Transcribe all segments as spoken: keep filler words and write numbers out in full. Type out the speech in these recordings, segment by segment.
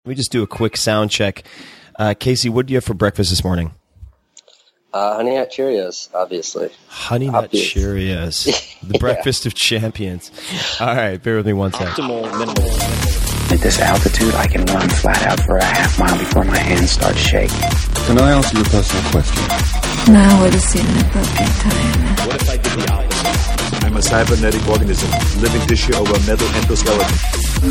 Let me just do a quick sound check. Uh, Casey, what do you have for breakfast this morning? Uh, Honey Nut Cheerios, obviously. Honey Nut Obvious. Cheerios. The Yeah. breakfast of champions. All right, bear with me one second. Optimal minimal. At this altitude, I can run flat out for a half mile before my hands start shaking. Can I ask you a personal question? Now would seem an appropriate time. What if I did the opposite? I'm a cybernetic organism, living tissue over a metal endoskeleton.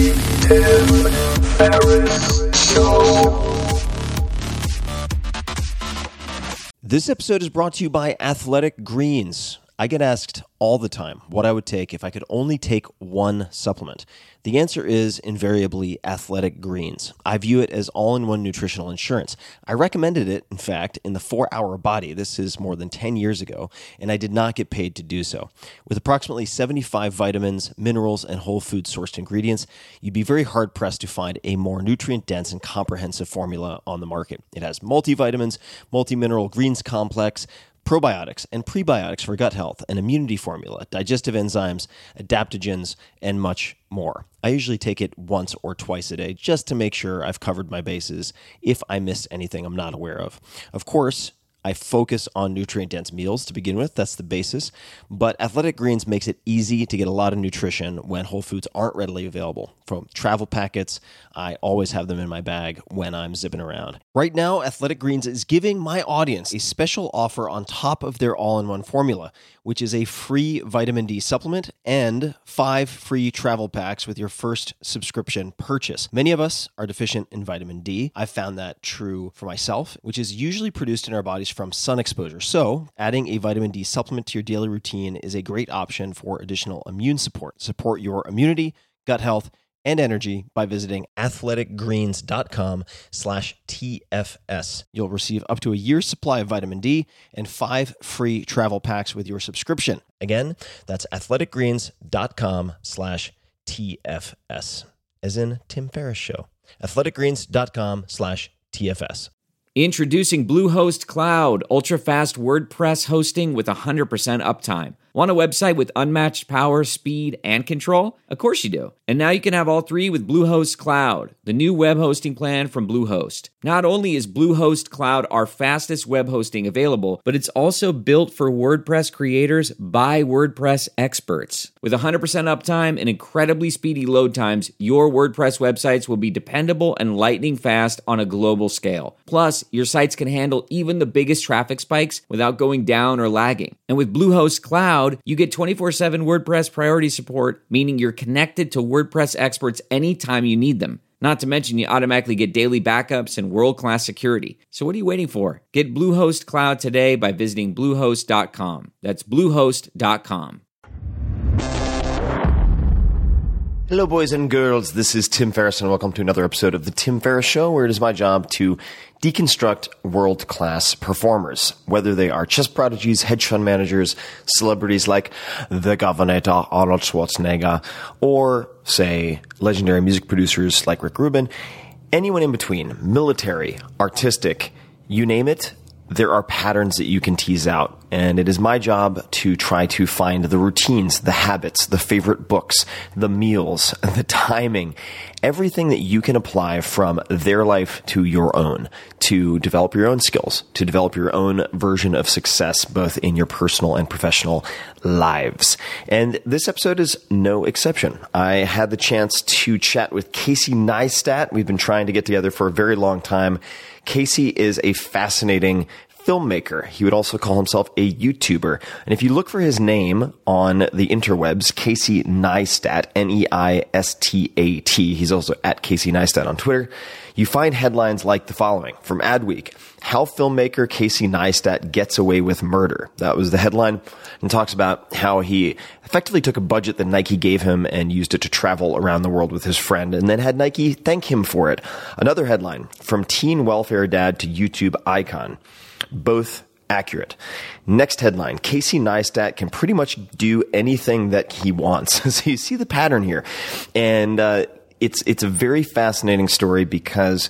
This episode is brought to you by Athletic Greens. I get asked all the time what I would take if I could only take one supplement. The answer is invariably Athletic Greens. I view it as all-in-one nutritional insurance. I recommended it, in fact, in the four hour Body. This is more than ten years ago, and I did not get paid to do so. With approximately seventy-five vitamins, minerals, and whole food-sourced ingredients, you'd be very hard-pressed to find a more nutrient-dense and comprehensive formula on the market. It has multivitamins, multi-mineral greens complex, probiotics and prebiotics for gut health, an immunity formula, digestive enzymes, adaptogens, and much more. I usually take it once or twice a day just to make sure I've covered my bases if I missed anything I'm not aware of. Of course, I focus on nutrient-dense meals to begin with. That's the basis. But Athletic Greens makes it easy to get a lot of nutrition when whole foods aren't readily available. From travel packets, I always have them in my bag when I'm zipping around. Right now, Athletic Greens is giving my audience a special offer on top of their all-in-one formula, which is a free vitamin D supplement and five free travel packs with your first subscription purchase. Many of us are deficient in vitamin D. I've found that true for myself, which is usually produced in our bodies from sun exposure. So, adding a vitamin D supplement to your daily routine is a great option for additional immune support. Support your immunity, gut health, and energy by visiting athleticgreens.com slash TFS. You'll receive up to a year's supply of vitamin D and five free travel packs with your subscription. Again, that's athleticgreens.com slash TFS, as in Tim Ferriss Show. athleticgreens.com slash TFS. Introducing Bluehost Cloud, ultra-fast WordPress hosting with one hundred percent uptime. Want a website with unmatched power, speed, and control? Of course you do. And now you can have all three with Bluehost Cloud, the new web hosting plan from Bluehost. Not only is Bluehost Cloud our fastest web hosting available, but it's also built for WordPress creators by WordPress experts. With one hundred percent uptime and incredibly speedy load times, your WordPress websites will be dependable and lightning fast on a global scale. Plus, your sites can handle even the biggest traffic spikes without going down or lagging. And with Bluehost Cloud, you get twenty-four seven WordPress priority support, meaning you're connected to WordPress experts anytime you need them. Not to mention, you automatically get daily backups and world-class security. So what are you waiting for? Get Bluehost Cloud today by visiting bluehost dot com. That's bluehost dot com. Hello, boys and girls. This is Tim Ferriss, and welcome to another episode of The Tim Ferriss Show, where it is my job to deconstruct world-class performers, whether they are chess prodigies, hedge fund managers, celebrities like the Governor Arnold Schwarzenegger, or, say, legendary music producers like Rick Rubin, anyone in between, military, artistic, you name it. There are patterns that you can tease out, and it is my job to try to find the routines, the habits, the favorite books, the meals, the timing, everything that you can apply from their life to your own, to develop your own skills, to develop your own version of success, both in your personal and professional lives. And this episode is no exception. I had the chance to chat with Casey Neistat. We've been trying to get together for a very long time. Casey is a fascinating filmmaker. He would also call himself a YouTuber. And if you look for his name on the interwebs, Casey Neistat, N E I S T A T, he's also at Casey Neistat on Twitter, you find headlines like the following from Adweek: How filmmaker Casey Neistat gets away with murder. That was the headline, and talks about how he effectively took a budget that Nike gave him and used it to travel around the world with his friend, and then had Nike thank him for it. Another headline: From teen welfare dad to YouTube icon. Both accurate. Next headline: Casey Neistat can pretty much do anything that he wants. So you see the pattern here. And uh, it's it's a very fascinating story because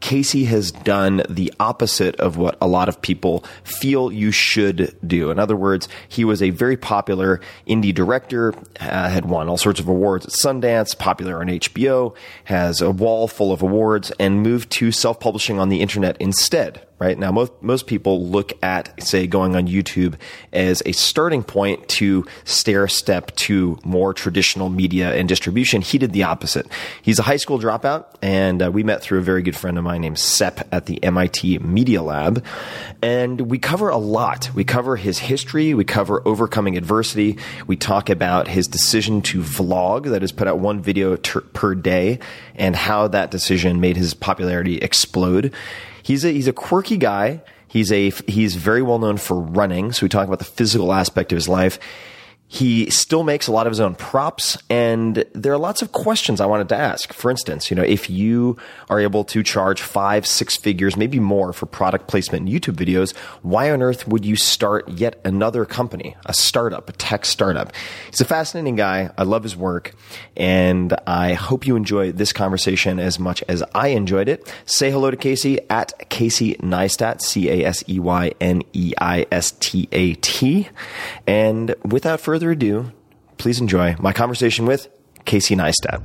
Casey has done the opposite of what a lot of people feel you should do. In other words, he was a very popular indie director, uh, had won all sorts of awards at Sundance, popular on H B O, has a wall full of awards, and moved to self-publishing on the internet instead. Right now, most most people look at, say, going on YouTube as a starting point to stair step to more traditional media and distribution. He did the opposite. He's a high school dropout, and uh, we met through a very good friend of mine named Sepp at the M I T Media Lab. And we cover a lot. We cover his history. We cover overcoming adversity. We talk about his decision to vlog, that is, put out one video ter- per day, and how that decision made his popularity explode. He's a, he's a quirky guy. He's a, he's very well known for running. So we talk about the physical aspect of his life. He still makes a lot of his own props, and there are lots of questions I wanted to ask. For instance, you know, if you are able to charge five, six figures, maybe more for product placement in YouTube videos, why on earth would you start yet another company, a startup, a tech startup? He's a fascinating guy. I love his work, and I hope you enjoy this conversation as much as I enjoyed it. Say hello to Casey at Casey Neistat, C A S E Y N E I S T A T. And without further ado, please enjoy my conversation with Casey Neistat.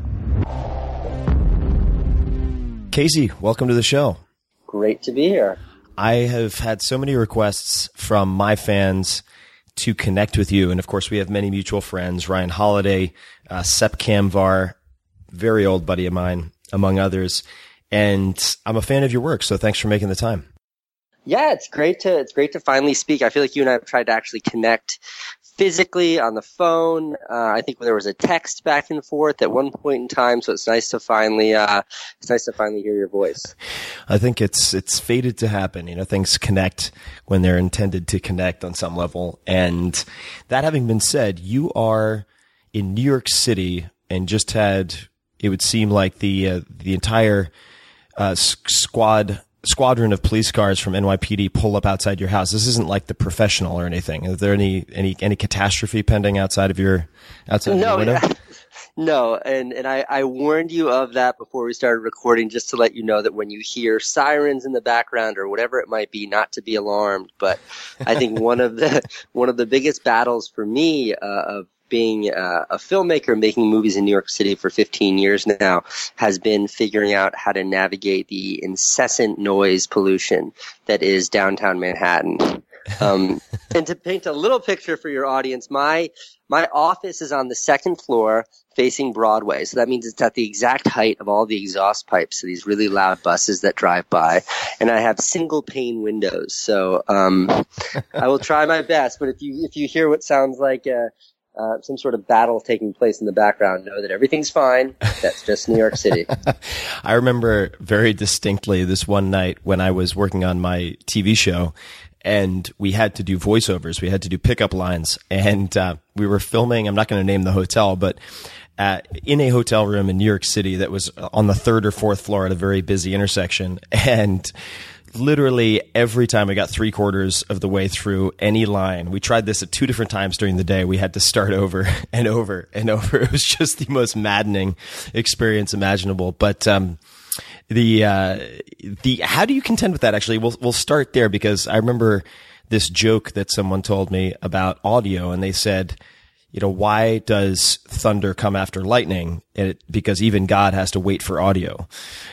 Casey, welcome to the show. Great to be here. I have had so many requests from my fans to connect with you. And of course, we have many mutual friends, Ryan Holiday, uh, Sepp Kamvar, very old buddy of mine, among others. And I'm a fan of your work, so thanks for making the time. Yeah, it's great to it's great to finally speak. I feel like you and I have tried to actually connect physically on the phone. Uh, I think there was a text back and forth at one point in time, so it's nice to finally uh, it's nice to finally hear your voice. I think it's it's fated to happen. You know, things connect when they're intended to connect on some level. And that having been said, you are in New York City and just had, it would seem like the uh, the entire uh, squad. squadron of police cars from N Y P D pull up outside your house. This isn't like The Professional or anything. Is there any any any catastrophe pending outside of your outside of no, your window? Yeah. No, and and I, I warned you of that before we started recording, just to let you know that when you hear sirens in the background or whatever it might be, not to be alarmed. But I think one of the one of the biggest battles for me uh, of being uh, a filmmaker making movies in New York City for fifteen years now has been figuring out how to navigate the incessant noise pollution that is downtown Manhattan. Um, and to paint a little picture for your audience, my my office is on the second floor facing Broadway. So that means it's at the exact height of all the exhaust pipes of these really loud buses that drive by. And I have single pane windows. So um, I will try my best. But if you if you hear what sounds like a Uh, some sort of battle taking place in the background, know that everything's fine. That's just New York City. I remember very distinctly this one night when I was working on my T V show, and we had to do voiceovers. We had to do pickup lines, and uh, we were filming. I'm not going to name the hotel, but uh, in a hotel room in New York City that was on the third or fourth floor at a very busy intersection, and literally every time we got three quarters of the way through any line, we tried this at two different times during the day. We had to start over and over and over. It was just the most maddening experience imaginable. But um, the uh, the how do you contend with that? Actually, we'll we'll start there, because I remember this joke that someone told me about audio, and they said, you know, why does thunder come after lightning? It, because even God has to wait for audio.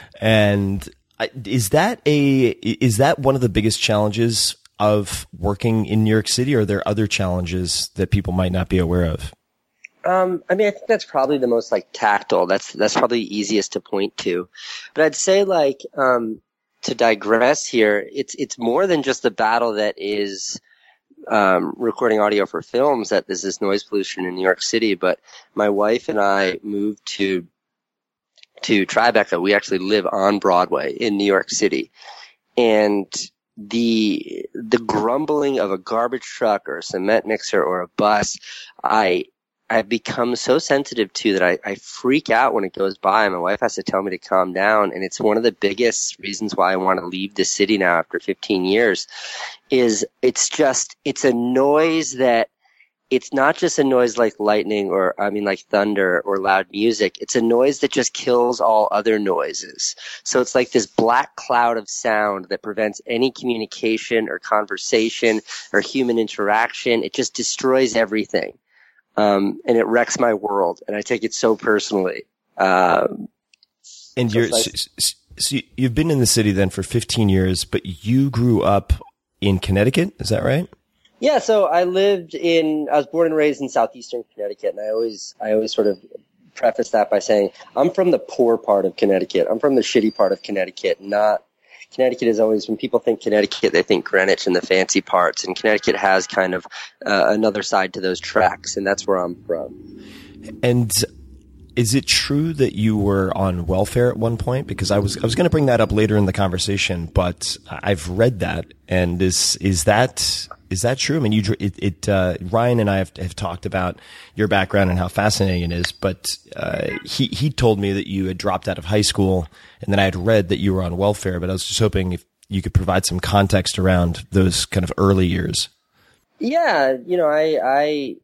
And Is that a is that one of the biggest challenges of working in New York City, or are there other challenges that people might not be aware of? Um, I mean, I think that's probably the most like tactile. That's that's probably the easiest to point to. But I'd say, like, um, to digress here, it's it's more than just the battle that is um, recording audio for films. That there's this noise pollution in New York City. But my wife and I moved to. to Tribeca. We actually live on Broadway in New York City. And the, the grumbling of a garbage truck or a cement mixer or a bus, I, I've become so sensitive to that I, I freak out when it goes by. My wife has to tell me to calm down. And it's one of the biggest reasons why I want to leave the city now after fifteen years is it's just, it's a noise that it's not just a noise like lightning or, I mean, like thunder or loud music. It's a noise that just kills all other noises. So it's like this black cloud of sound that prevents any communication or conversation or human interaction. It just destroys everything. Um, and it wrecks my world. And I take it so personally. Um, and so you're, like, so, so you've been in the city then for fifteen years, but you grew up in Connecticut. Is that right? Yeah, so I lived in, I was born and raised in southeastern Connecticut, and I always, I always sort of preface that by saying, I'm from the poor part of Connecticut. I'm from the shitty part of Connecticut, not, Connecticut is always, when people think Connecticut, they think Greenwich and the fancy parts, and Connecticut has kind of uh, another side to those tracks, and that's where I'm from. And is it true that you were on welfare at one point? Because I was I was going to bring that up later in the conversation, but I've read that, and is is that is that true? I mean, you it, it uh, Ryan and I have, have talked about your background and how fascinating it is, but uh, he he told me that you had dropped out of high school, and then I had read that you were on welfare. But I was just hoping if you could provide some context around those kind of early years. Yeah, you know, I I.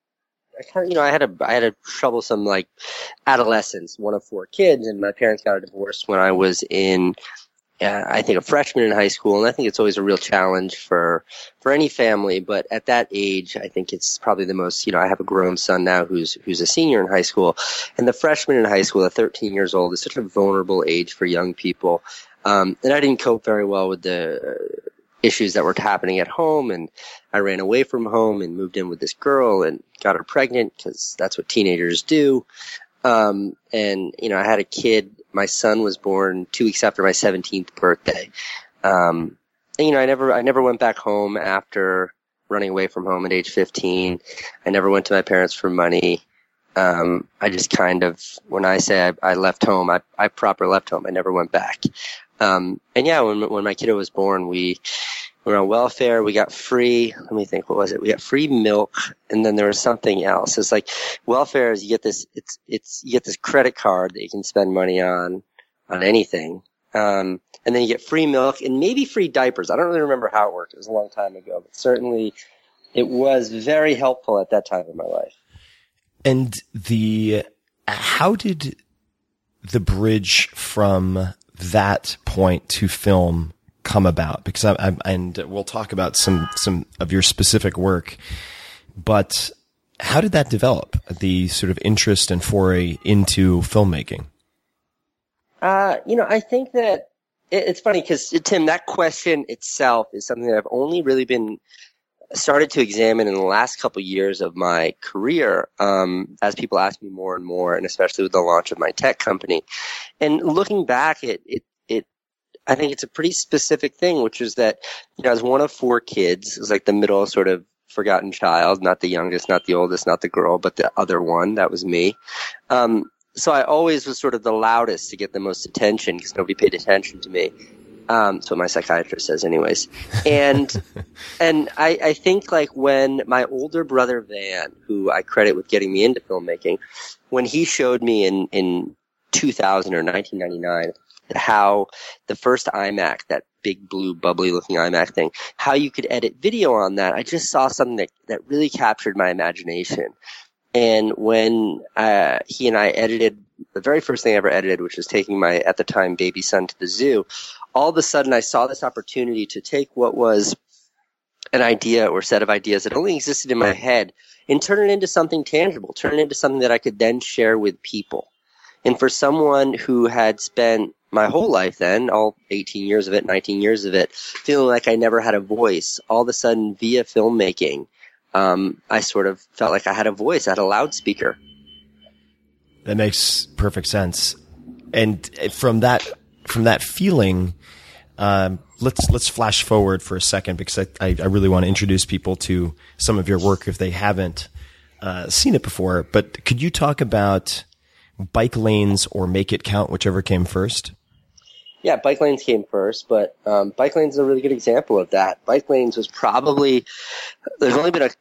I kind of, you know, I had a, I had a troublesome, like, adolescence, one of four kids, and my parents got a divorce when I was in, uh, I think, a freshman in high school, and I think it's always a real challenge for, for any family, but at that age, I think it's probably the most, you know, I have a grown son now who's, who's a senior in high school, and the freshman in high school at thirteen years old is such a vulnerable age for young people, um, and I didn't cope very well with the, uh, issues that were happening at home, and I ran away from home and moved in with this girl and got her pregnant because that's what teenagers do. Um, and, you know, I had a kid. My son was born two weeks after my seventeenth birthday. Um, and, you know, I never, I never went back home after running away from home at age fifteen. I never went to my parents for money. Um, I just kind of, when I say I, I left home, I, I proper left home. I never went back. Um, and yeah, when, when my kiddo was born, we were on welfare. We got free, let me think, what was it? We got free milk, and then there was something else. It's like welfare is you get this, it's, it's, you get this credit card that you can spend money on, on anything. Um, and then you get free milk and maybe free diapers. I don't really remember how it worked. It was a long time ago, but certainly it was very helpful at that time in my life. And the, how did the bridge from that point to film come about? Because I, I, and we'll talk about some, some of your specific work, but how did that develop? The sort of interest and foray into filmmaking? Uh, you know, I think that it, it's funny because, Tim, that question itself is something that I've only really been started to examine in the last couple of years of my career, um, as people ask me more and more, and especially with the launch of my tech company. And looking back, it, it, it, I think it's a pretty specific thing, which is that, you know, as one of four kids, it was like the middle sort of forgotten child, not the youngest, not the oldest, not the girl, but the other one, that was me. Um, so I always was sort of the loudest to get the most attention because nobody paid attention to me. Um, that's what my psychiatrist says anyways. And, and I, I think like when my older brother Van, who I credit with getting me into filmmaking, when he showed me in, in two thousand or nineteen ninety-nine, how the first iMac, that big blue bubbly looking iMac thing, how you could edit video on that, I just saw something that, that really captured my imagination. And when, uh, he and I edited the very first thing I ever edited, which was taking my, at the time, baby son to the zoo, all of a sudden I saw this opportunity to take what was an idea or set of ideas that only existed in my head and turn it into something tangible, turn it into something that I could then share with people. And for someone who had spent my whole life then, all eighteen years of it, nineteen years of it, feeling like I never had a voice, all of a sudden via filmmaking, um, I sort of felt like I had a voice, I had a loudspeaker. That makes perfect sense. And from that, from that feeling, um, let's, let's flash forward for a second because I, I, I really want to introduce people to some of your work if they haven't, uh, seen it before. But could you talk about Bike Lanes or Make It Count, whichever came first? Yeah, Bike Lanes came first, but um, Bike Lanes is a really good example of that. Bike Lanes was probably – there's only been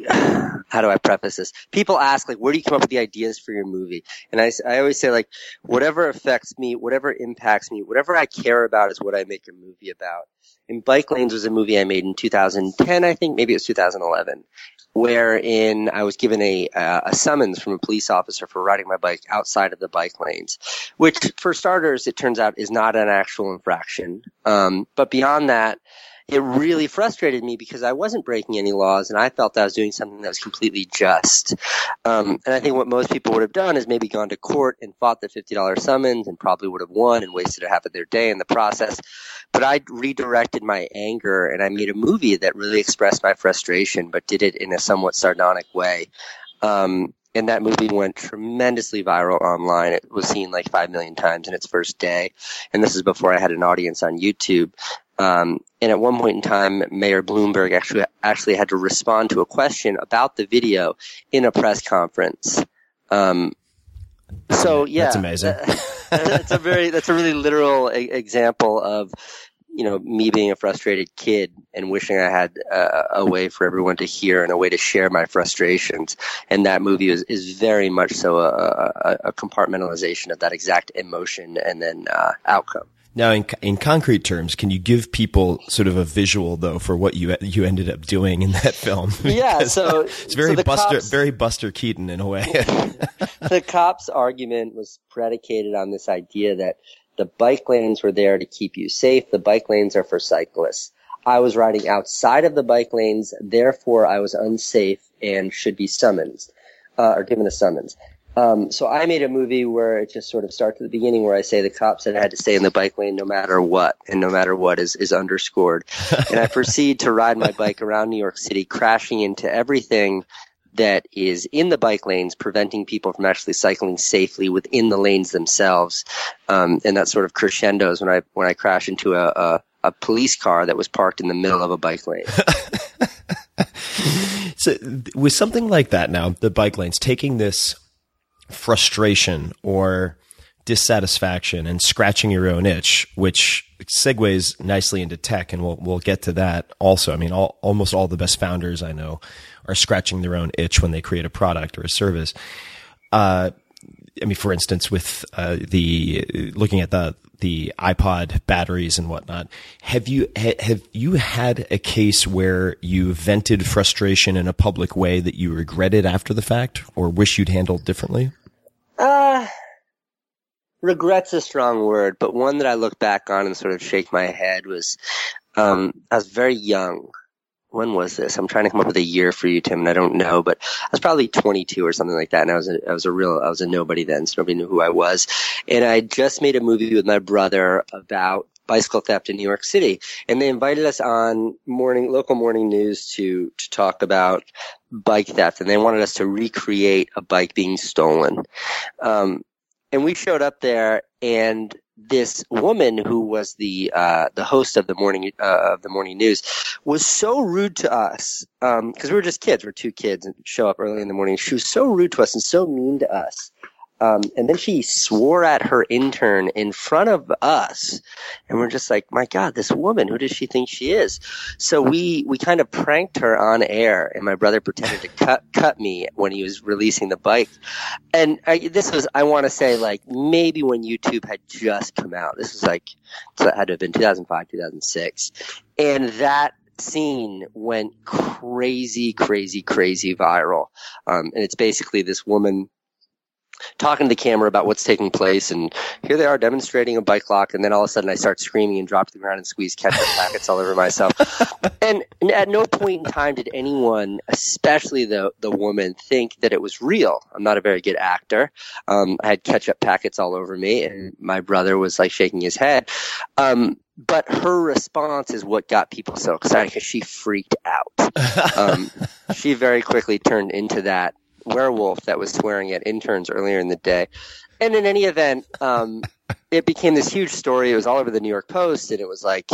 a – how do I preface this? People ask, like, where do you come up with the ideas for your movie? And I, I always say, like, whatever affects me, whatever impacts me, whatever I care about is what I make a movie about. And Bike Lanes was a movie I made in two thousand ten, I think. Maybe it was two thousand eleven. Wherein I was given a uh, a summons from a police officer for riding my bike outside of the bike lanes, which, for starters, it turns out is not an actual infraction. Um, but beyond that, it really frustrated me because I wasn't breaking any laws, and I felt that I was doing something that was completely just. Um, and I think what most people would have done is maybe gone to court and fought the fifty dollars summons and probably would have won and wasted a half of their day in the process. But I redirected my anger, and I made a movie that really expressed my frustration, but did it in a somewhat sardonic way. Um, and that movie went tremendously viral online. It was seen like five million times in its first day. And this is before I had an audience on YouTube. Um, and at one point in time, Mayor Bloomberg actually actually had to respond to a question about the video in a press conference. Um, so yeah, that's amazing. That's a very that's a really literal a- example of, you know, me being a frustrated kid and wishing I had uh, a way for everyone to hear and a way to share my frustrations. And that movie is, is very much so a, a, a compartmentalization of that exact emotion and then uh, outcome. Now, in in concrete terms, can you give people sort of a visual though for what you you ended up doing in that film? Yeah, so it's very so the Buster, cops, very Buster Keaton in a way. The cops' argument was predicated on this idea that the bike lanes were there to keep you safe. The bike lanes are for cyclists. I was riding outside of the bike lanes, therefore I was unsafe and should be summoned, uh, or given a summons. Um, so I made a movie where it just sort of starts at the beginning where I say the cops said I had to stay in the bike lane no matter what, and no matter what is, is underscored. And I proceed to ride my bike around New York City, crashing into everything that is in the bike lanes, preventing people from actually cycling safely within the lanes themselves. Um, and that sort of crescendos when I, when I crash into a, a, a police car that was parked in the middle of a bike lane. So with something like that now, the bike lanes, taking this frustration or dissatisfaction and scratching your own itch, which segues nicely into tech, and we'll we'll get to that also. I mean, all, almost all the best founders I know are scratching their own itch when they create a product or a service. Uh, I mean, for instance, with uh, the looking at the the iPod batteries and whatnot, have you ha, have you had a case where you vented frustration in a public way that you regretted after the fact, or wish you'd handled differently? Uh, regret's a strong word, but one that I look back on and sort of shake my head was, um, I was very young. When was this? I'm trying to come up with a year for you, Tim, and I don't know, but I was probably twenty-two or something like that, and I was a, I was a real, I was a nobody then, so nobody knew who I was. And I just made a movie with my brother about bicycle theft in New York City, and they invited us on morning, local morning news to, to talk about bike theft, and they wanted us to recreate a bike being stolen. Um, and we showed up there, and this woman who was the uh the host of the morning uh, of the morning news was so rude to us, um because we were just kids, we're two kids and show up early in the morning. She was so rude to us and so mean to us. Um, and then she swore at her intern in front of us, and we're just like, my God, this woman, who does she think she is? So we, we kind of pranked her on air, and my brother pretended to cut, cut me when he was releasing the bike. And I, this was, I want to say, like, maybe when YouTube had just come out. This was like, so it had to have been two thousand five, two thousand six. And that scene went crazy, crazy, crazy viral. Um, and it's basically this woman talking to the camera about what's taking place, and here they are demonstrating a bike lock, and then all of a sudden I start screaming and drop to the ground and squeeze ketchup packets all over myself. And, and at no point in time did anyone, especially the the woman, think that it was real. I'm not a very good actor. Um, I had ketchup packets all over me, and my brother was like shaking his head. Um, but her response is what got people so excited, because she freaked out. Um, she very quickly turned into that werewolf that was swearing at interns earlier in the day. And in any event, um, it became this huge story. It was all over the New York Post, and it was like,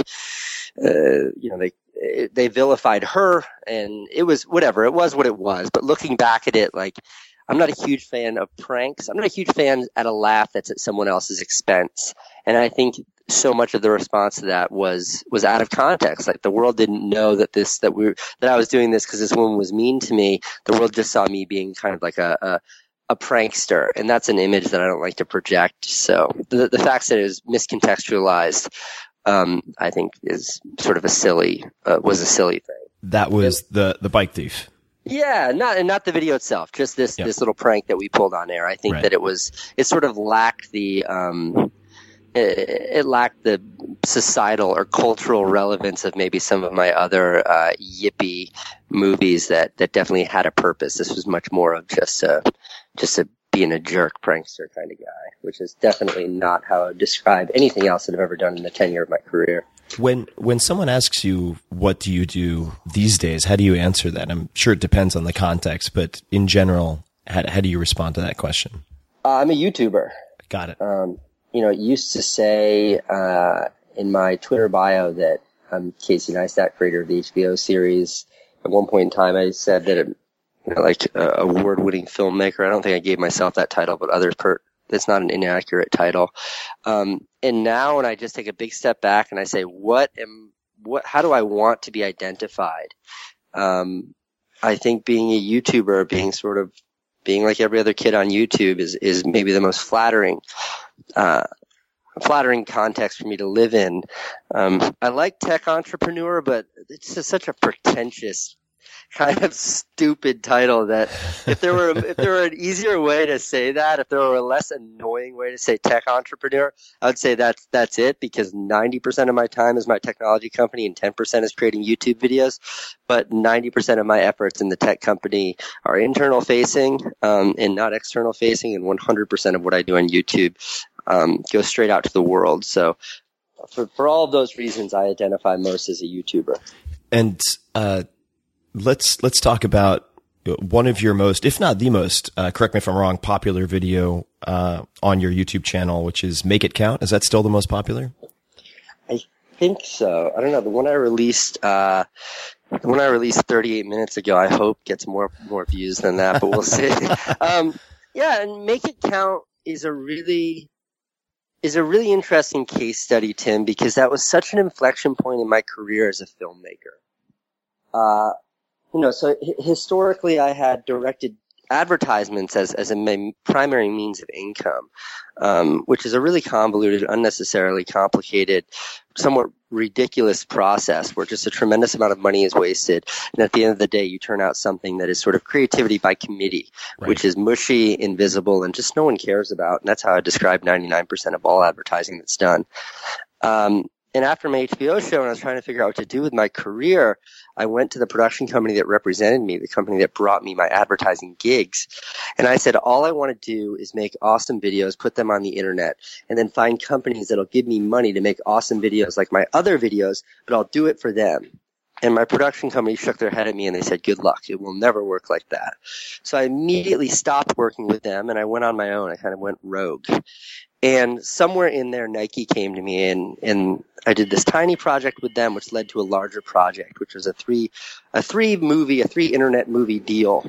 uh, you know, they, they vilified her, and it was whatever. It was what it was. But looking back at it, like, I'm not a huge fan of pranks. I'm not a huge fan at a laugh that's at someone else's expense. And I think so much of the response to that was was out of context. Like the world didn't know that this that we that I was doing this because this woman was mean to me. The world just saw me being kind of like a, a a prankster, and that's an image that I don't like to project. So the the fact that it was miscontextualized, um, I think, is sort of a silly uh, was a silly thing. That was the the bike thief. Yeah, not and not the video itself, just this Yep. this little prank that we pulled on air. I think Right. that it was it sort of lacked the um, it, it lacked the societal or cultural relevance of maybe some of my other uh, yippee movies that, that definitely had a purpose. This was much more of just a just a being a jerk prankster kind of guy, which is definitely not how I would describe anything else that I've ever done in the tenure of my career. When when someone asks you what do you do these days, how do you answer that? I'm sure it depends on the context, but in general, how, how do you respond to that question? Uh, I'm a YouTuber. Got it. Um, you know, it used to say uh, in my Twitter bio that I'm Casey Neistat, creator of the H B O series. At one point in time, I said that I'm you know, like a award-winning filmmaker. I don't think I gave myself that title, but others per. That's not an inaccurate title. Um, and now when I just take a big step back and I say, what am, what, how do I want to be identified? Um, I think being a YouTuber, being sort of, being like every other kid on YouTube is, is maybe the most flattering, uh, flattering context for me to live in. Um, I like tech entrepreneur, but it's just such a pretentious kind of stupid title that if there were if there were an easier way to say that, if there were a less annoying way to say tech entrepreneur, I would say that's that's it, because ninety percent of my time is my technology company and ten percent is creating YouTube videos. But ninety percent of my efforts in the tech company are internal facing um, and not external facing, and one hundred percent of what I do on YouTube um, goes straight out to the world. So for, for all of those reasons, I identify most as a YouTuber. And uh Let's let's talk about one of your most, if not the most, uh, correct me if I'm wrong, popular video uh, on your YouTube channel, which is Make It Count. Is that still the most popular? I think so. I don't know. The one I released, uh, the one I released thirty-eight minutes ago, I hope gets more more views than that, but we'll see. um, yeah, and Make It Count is a really is a really interesting case study, Tim, because that was such an inflection point in my career as a filmmaker. Uh, You know, so h- historically I had directed advertisements as, as a main, primary means of income, um, which is a really convoluted, unnecessarily complicated, somewhat ridiculous process where just a tremendous amount of money is wasted. And at the end of the day, you turn out something that is sort of creativity by committee, right, which is mushy, invisible, and just no one cares about. And that's how I describe ninety-nine percent of all advertising that's done. Um, And after my H B O show, and I was trying to figure out what to do with my career, I went to the production company that represented me, the company that brought me my advertising gigs. And I said, all I want to do is make awesome videos, put them on the internet, and then find companies that'll give me money to make awesome videos like my other videos, but I'll do it for them. And my production company shook their head at me and they said, good luck. It will never work like that. So I immediately stopped working with them and I went on my own. I kind of went rogue. And somewhere in there, Nike came to me, and, and I did this tiny project with them, which led to a larger project, which was a three, a three movie, a three internet movie deal.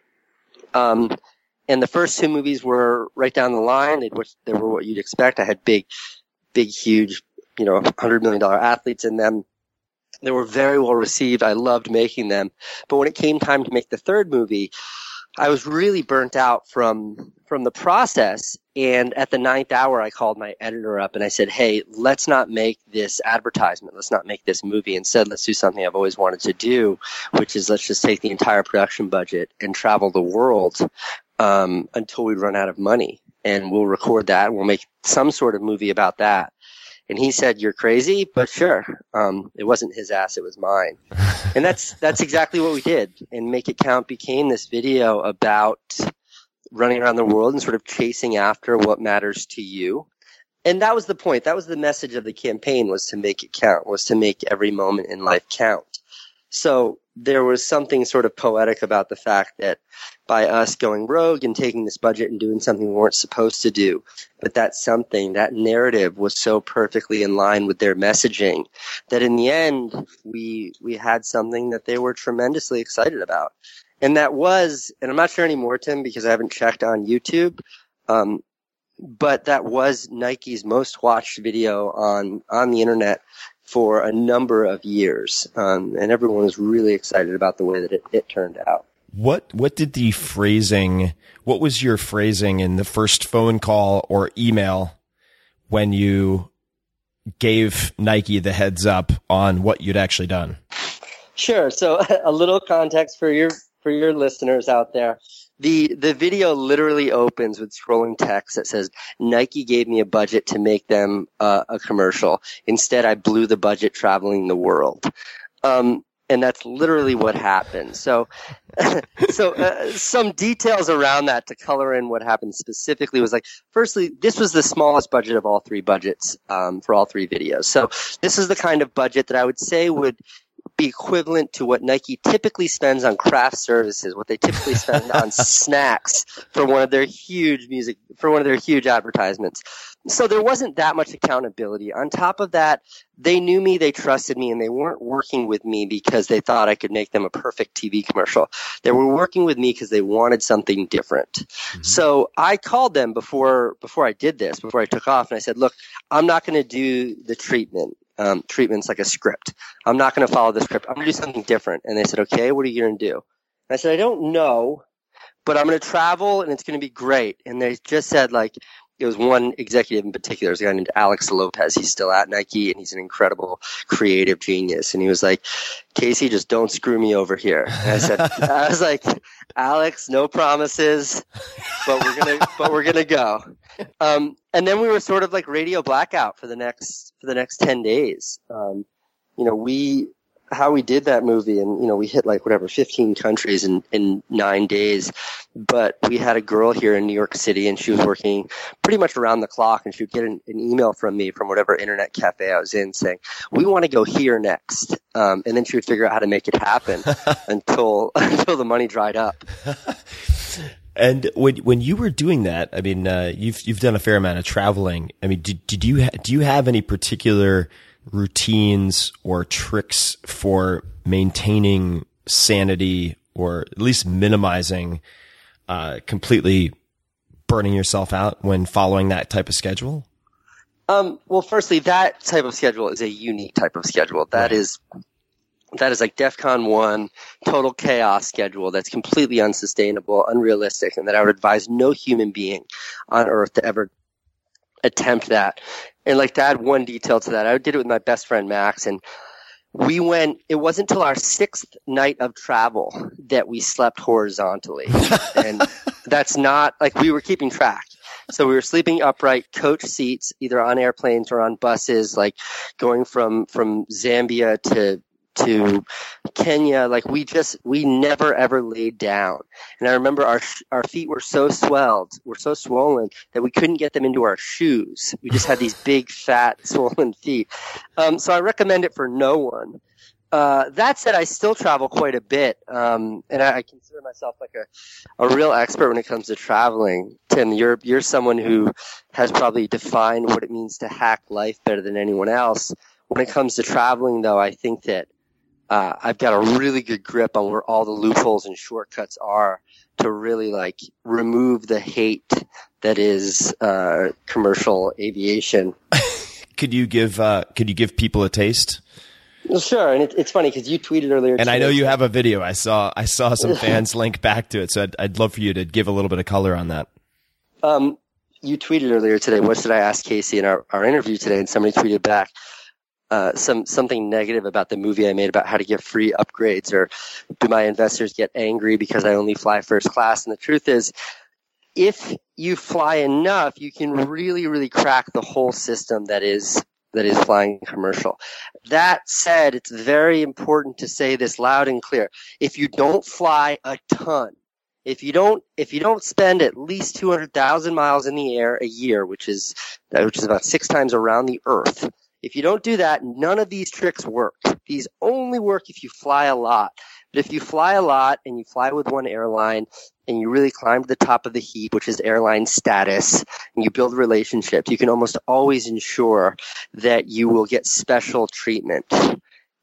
Um, and the first two movies were right down the line. They were, they were what you'd expect. I had big, big, huge, you know, hundred million dollar athletes in them. They were very well received. I loved making them. But when it came time to make the third movie, I was really burnt out from from the process, and at the ninth hour I called my editor up and I said, hey, let's not make this advertisement, let's not make this movie. Instead, let's do something I've always wanted to do, which is let's just take the entire production budget and travel the world um, until we run out of money, and we'll record that and we'll make some sort of movie about that. And he said, you're crazy, but sure. Um, it wasn't his ass, it was mine. And that's that's exactly what we did. And Make It Count became this video about running around the world and sort of chasing after what matters to you. And that was the point. That was the message of the campaign, was to make it count, was to make every moment in life count. So there was something sort of poetic about the fact that by us going rogue and taking this budget and doing something we weren't supposed to do, but that something, that narrative was so perfectly in line with their messaging that in the end we we had something that they were tremendously excited about. And that was, and I'm not sure anymore, Tim, because I haven't checked on YouTube, um, but that was Nike's most watched video on, on the internet for a number of years. Um, and everyone was really excited about the way that it, it turned out. What what did the phrasing, what was your phrasing in the first phone call or email when you gave Nike the heads up on what you'd actually done? Sure. So a little context for your for your listeners out there. The the video literally opens with scrolling text that says, Nike gave me a budget to make them uh, a commercial. Instead, I blew the budget traveling the world. Um, and that's literally what happened. So, so uh, some details around that to color in what happened specifically was like, firstly, this was the smallest budget of all three budgets um, for all three videos. So this is the kind of budget that I would say would be equivalent to what Nike typically spends on craft services, what they typically spend on snacks for one of their huge music, for one of their huge advertisements. So there wasn't that much accountability. On top of that, they knew me, they trusted me, and they weren't working with me because they thought I could make them a perfect T V commercial. They were working with me because they wanted something different. Mm-hmm. So I called them before, before I did this, before I took off, and I said, look, I'm not going to do the treatment. Um, treatment's like a script. I'm not going to follow the script. I'm going to do something different. And they said, okay, what are you going to do? And I said, I don't know, but I'm going to travel and it's going to be great. And they just said, like, it was one executive in particular. There's a guy named Alex Lopez. He's still at Nike and he's an incredible creative genius. And he was like, Casey, just don't screw me over here. And I said, I was like, Alex, no promises, but we're going to, but we're going to go. Um, and then we were sort of like radio blackout for the next, for the next ten days. Um, you know, we, how we did that movie, and, you know, we hit like whatever, fifteen countries in, in nine days. But we had a girl here in New York City and she was working pretty much around the clock, and she would get an, an email from me from whatever internet cafe I was in saying, we want to go here next. Um, and then she would figure out how to make it happen until, until the money dried up. And when when you were doing that, I mean, uh, you've you've done a fair amount of traveling. I mean, did did you ha- do you have any particular routines or tricks for maintaining sanity, or at least minimizing uh, completely burning yourself out when following that type of schedule? Um, well, firstly, that type of schedule is a unique type of schedule. That right. is. That is like DEFCON one, total chaos schedule that's completely unsustainable, unrealistic, and that I would advise no human being on earth to ever attempt that. And like to add one detail to that, I did it with my best friend Max, and we went, it wasn't until our sixth night of travel that we slept horizontally. And that's not, like, we were keeping track. So we were sleeping upright, coach seats, either on airplanes or on buses, like going from, from Zambia to to Kenya. Like we just, we never ever laid down. And I remember our, our feet were so swelled, were so swollen that we couldn't get them into our shoes. We just had these big, fat, swollen feet. Um, so I recommend it for no one. Uh, that said, I still travel quite a bit. Um, and I, I consider myself like a, a real expert when it comes to traveling. Tim, you're, you're someone who has probably defined what it means to hack life better than anyone else. When it comes to traveling, though, I think that Uh, I've got a really good grip on where all the loopholes and shortcuts are to really like remove the hate that is uh, commercial aviation. Could you give uh, could you give people a taste? Well, sure, and it, it's funny because you tweeted earlier, and today, I know you have a video. I saw I saw some fans link back to it, so I'd, I'd love for you to give a little bit of color on that. Um, you tweeted earlier today, what should I ask Casey in our, our interview today? And somebody tweeted back, Uh, some, something negative about the movie I made about how to get free upgrades, or do my investors get angry because I only fly first class? And the truth is, if you fly enough, you can really, really crack the whole system that is, that is flying commercial. That said, it's very important to say this loud and clear. If you don't fly a ton, if you don't, if you don't spend at least two hundred thousand miles in the air a year, which is, which is about six times around the earth, if you don't do that, none of these tricks work. These only work if you fly a lot. But if you fly a lot and you fly with one airline and you really climb to the top of the heap, which is airline status, and you build relationships, you can almost always ensure that you will get special treatment.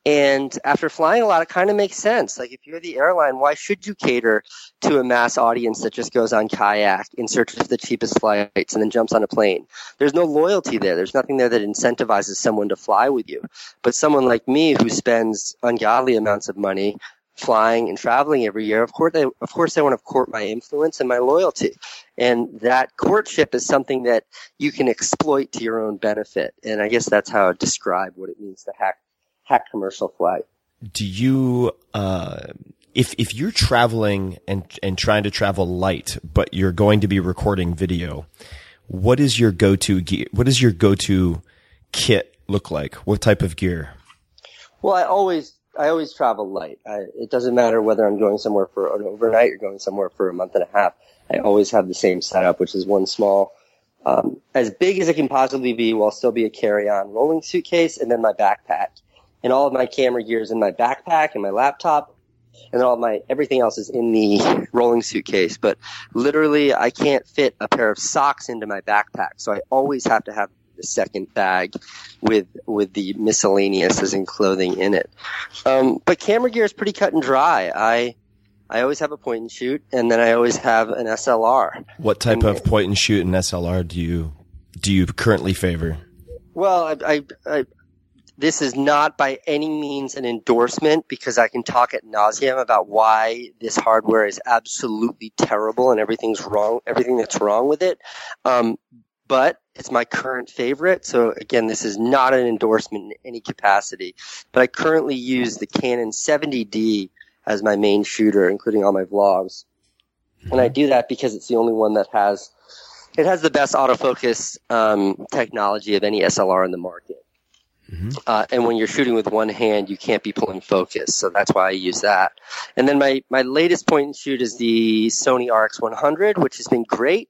And after flying a lot, it kind of makes sense. Like if you're the airline, why should you cater to a mass audience that just goes on kayak in search of the cheapest flights and then jumps on a plane? There's no loyalty there. There's nothing there that incentivizes someone to fly with you. But someone like me who spends ungodly amounts of money flying and traveling every year, of course they, of course they want to court my influence and my loyalty. And that courtship is something that you can exploit to your own benefit. And I guess that's how I describe what it means to hack hack commercial flight. Do you, uh, if, if you're traveling and, and trying to travel light, but you're going to be recording video, what is your go-to gear? What does your go-to kit look like? What type of gear? Well, I always, I always travel light. I, it doesn't matter whether I'm going somewhere for an overnight or going somewhere for a month and a half. I always have the same setup, which is one small, um, as big as it can possibly be while still be a carry-on rolling suitcase, and then my backpack. And all of my camera gear is in my backpack and my laptop, and all of my everything else is in the rolling suitcase. But literally, I can't fit a pair of socks into my backpack, so I always have to have the second bag with with the miscellaneous as in clothing in it. Um, but camera gear is pretty cut and dry. I I always have a point and shoot, and then I always have an S L R. What type and, of point and shoot and S L R do you do you currently favor? Well, I, I, I this is not by any means an endorsement, because I can talk ad nauseum about why this hardware is absolutely terrible and everything's wrong, everything that's wrong with it. Um, but it's my current favorite. So again, this is not an endorsement in any capacity, but I currently use the Canon seventy D as my main shooter, including all my vlogs. And I do that because it's the only one that has, it has the best autofocus, um, technology of any S L R in the market. Mm-hmm. Uh, and when you're shooting with one hand, you can't be pulling focus. So that's why I use that. And then my, my latest point and shoot is the Sony R X one hundred, which has been great.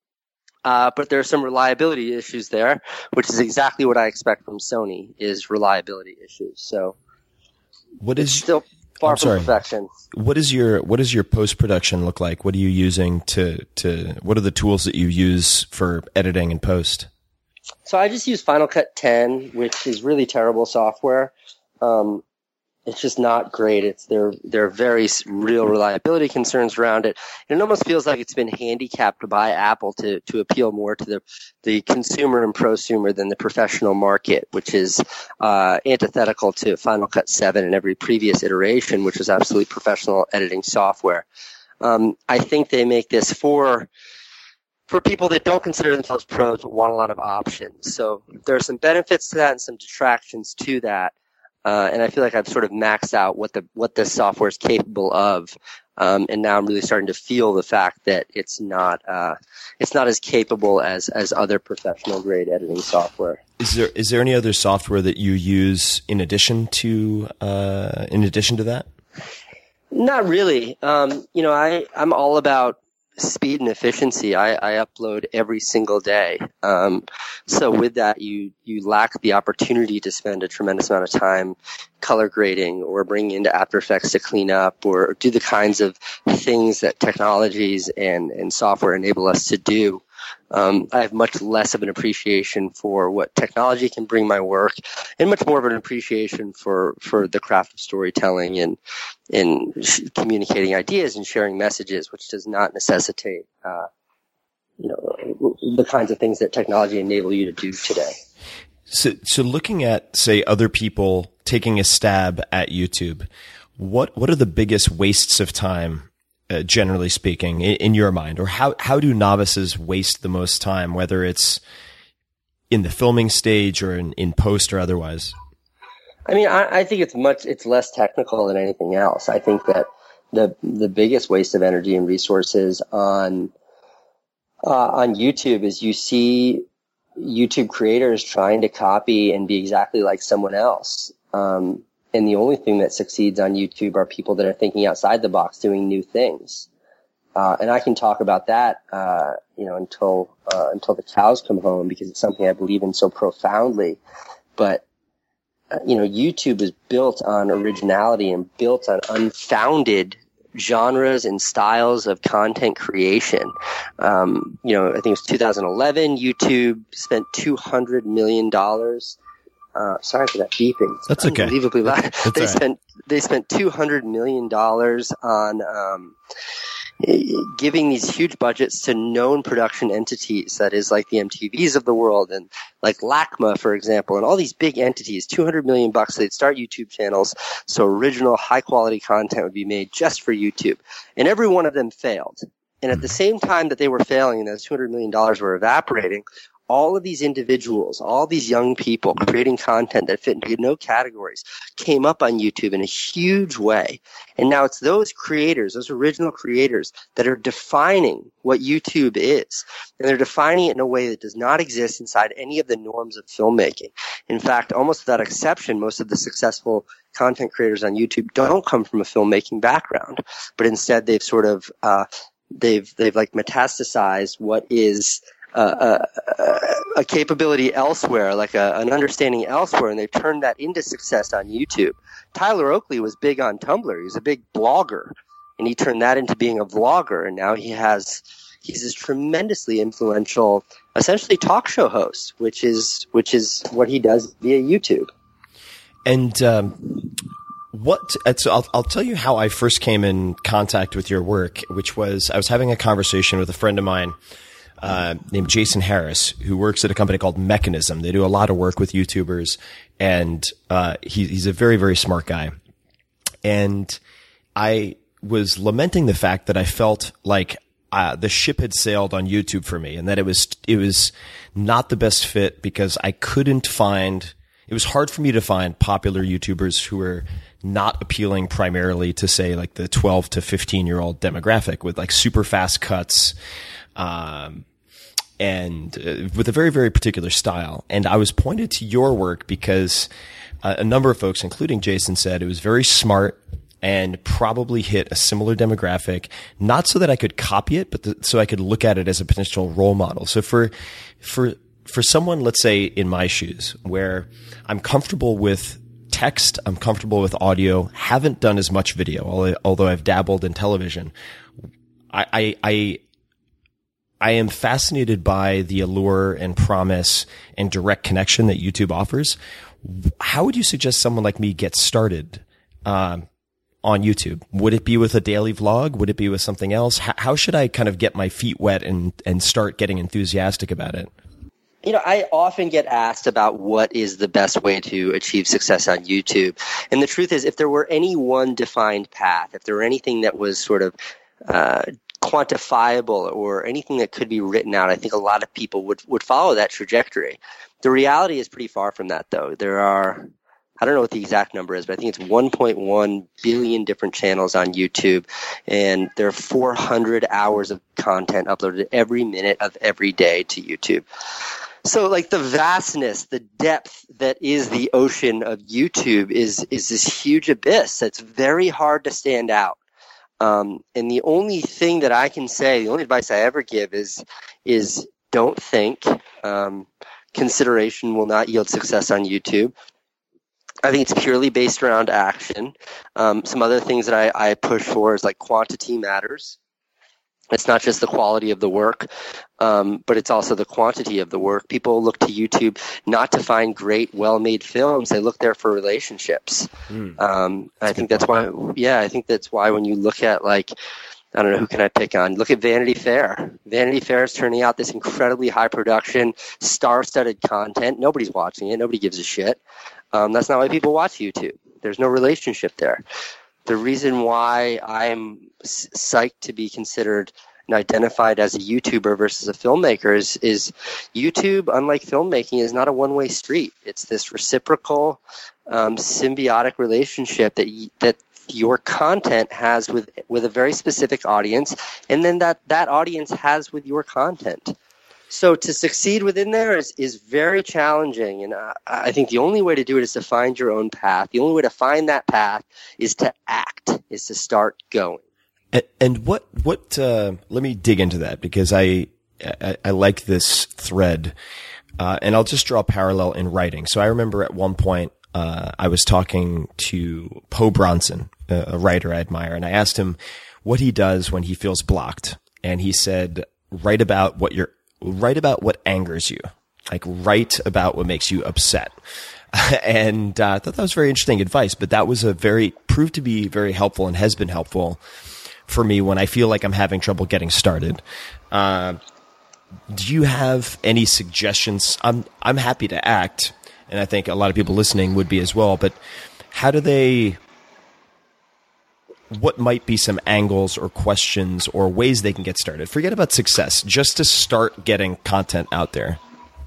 Uh, but there are some reliability issues there, which is exactly what I expect from Sony, is reliability issues. So what is it's still far I'm from sorry. perfection. What is your what does your post production look like? What are you using to to what are the tools that you use for editing and post? So I just use Final Cut ten, which is really terrible software. Um, it's just not great. It's there. There are very real reliability concerns around it. And it almost feels like it's been handicapped by Apple to to appeal more to the the consumer and prosumer than the professional market, which is uh, antithetical to Final Cut seven and every previous iteration, which was absolutely professional editing software. Um, I think they make this for. for people that don't consider themselves pros but want a lot of options. So there are some benefits to that and some detractions to that. Uh, and I feel like I've sort of maxed out what the what this software is capable of. Um, and now I'm really starting to feel the fact that it's not uh, it's not as capable as as other professional grade editing software. Is there is there any other software that you use in addition to uh, in addition to that? Not really. Um, you know, I I'm all about speed and efficiency. I, I upload every single day. Um, so with that, you, you lack the opportunity to spend a tremendous amount of time color grading or bringing into After Effects to clean up or do the kinds of things that technologies and, and software enable us to do. Um, I have much less of an appreciation for what technology can bring my work, and much more of an appreciation for, for the craft of storytelling and in communicating ideas and sharing messages, which does not necessitate, uh, you know, the kinds of things that technology enable you to do today. So, so looking at, say, other people taking a stab at YouTube, what what are the biggest wastes of time? Uh, generally speaking, in, in your mind, or how, how do novices waste the most time, whether it's in the filming stage or in, in post or otherwise? I mean, I, I think it's much, it's less technical than anything else. I think that the, the biggest waste of energy and resources on, uh, on YouTube is you see YouTube creators trying to copy and be exactly like someone else. Um, And the only thing that succeeds on YouTube are people that are thinking outside the box, doing new things. Uh, and I can talk about that, uh, you know, until, uh, until the cows come home, because it's something I believe in so profoundly. But, uh, you know, YouTube is built on originality and built on unfounded genres and styles of content creation. Um, you know, I think it was two thousand eleven, YouTube spent two hundred million dollars Uh, sorry for that beeping. It's That's okay. Unbelievably loud. That's they right. spent they spent two hundred million dollars on um, giving these huge budgets to known production entities, that is like the M T Vs of the world and like LACMA, for example, and all these big entities, two hundred million bucks. They'd start YouTube channels so original high quality content would be made just for YouTube. And every one of them failed. And at the same time that they were failing and those two hundred million dollars were evaporating, all of these individuals, all these young people creating content that fit into no categories came up on YouTube in a huge way. And now it's those creators, those original creators, that are defining what YouTube is. And they're defining it in a way that does not exist inside any of the norms of filmmaking. In fact, almost without exception, most of the successful content creators on YouTube don't come from a filmmaking background, but instead they've sort of, uh, they've, they've like metastasized what is Uh, a, a capability elsewhere, like a, an understanding elsewhere, and they've turned that into success on YouTube. Tyler Oakley was big on Tumblr. He was a big blogger, and he turned that into being a vlogger, and now he has he's this tremendously influential, essentially talk show host, which is which is what he does via YouTube. And um, what? So I'll I'll tell you how I first came in contact with your work, which was I was having a conversation with a friend of mine. Uh, named Jason Harris, who works at a company called Mechanism. They do a lot of work with YouTubers, and uh, he, he's a very, very smart guy. And I was lamenting the fact that I felt like uh, the ship had sailed on YouTube for me, and that it was it was not the best fit because I couldn't find. It was hard for me to find popular YouTubers who were not appealing primarily to, say, like the twelve to fifteen year old demographic with like super fast cuts. Um, and uh, with a very, very particular style. And I was pointed to your work because uh, a number of folks, including Jason, said it was very smart and probably hit a similar demographic, not so that I could copy it, but the, so I could look at it as a potential role model. So for, for, for someone, let's say in my shoes, where I'm comfortable with text, I'm comfortable with audio, haven't done as much video, although I've dabbled in television, I, I, I I am fascinated by the allure and promise and direct connection that YouTube offers. How would you suggest someone like me get started um, on YouTube? Would it be with a daily vlog? Would it be with something else? How, how should I kind of get my feet wet and, and start getting enthusiastic about it? You know, I often get asked about what is the best way to achieve success on YouTube. And the truth is, if there were any one defined path, if there were anything that was sort of uh, quantifiable or anything that could be written out, I think a lot of people would, would follow that trajectory. The reality is pretty far from that, though. There are, I don't know what the exact number is, but I think it's one point one billion different channels on YouTube, and there are four hundred hours of content uploaded every minute of every day to YouTube. So like the vastness, the depth that is the ocean of YouTube is is this huge abyss that's very hard to stand out. Um, and the only thing that I can say, the only advice I ever give is, is don't think. Um, consideration will not yield success on YouTube. I think it's purely based around action. Um, some other things that I, I push for is like quantity matters. It's not just the quality of the work, um, but it's also the quantity of the work. People look to YouTube not to find great, well-made films. They look there for relationships. Mm. Um, I think that's why, yeah, I think that's why when you look at like, I don't know, who can I pick on? Look at Vanity Fair. Vanity Fair is turning out this incredibly high production, star-studded content. Nobody's watching it. Nobody gives a shit. Um, that's not why people watch YouTube. There's no relationship there. The reason why I'm psyched to be considered and identified as a YouTuber versus a filmmaker is, is YouTube, unlike filmmaking, is not a one-way street. It's this reciprocal, um, symbiotic relationship that y- that your content has with with a very specific audience, and then that, that audience has with your content. So to succeed within there is, is very challenging, and I, I think the only way to do it is to find your own path. The only way to find that path is to act, is to start going. And, and what what? Uh, let me dig into that because I I, I like this thread, uh, and I'll just draw a parallel in writing. So I remember at one point uh, I was talking to Poe Bronson, a, a writer I admire, and I asked him what he does when he feels blocked, and he said, "Write about what you're." Write about what angers you. Like, write about what makes you upset. and uh, I thought that was very interesting advice. But that was a very proved to be very helpful and has been helpful for me when I feel like I'm having trouble getting started. Uh, do you have any suggestions? I'm I'm happy to act, and I think a lot of people listening would be as well. But how do they? What might be some angles or questions or ways they can get started? Forget about success, just to start getting content out there.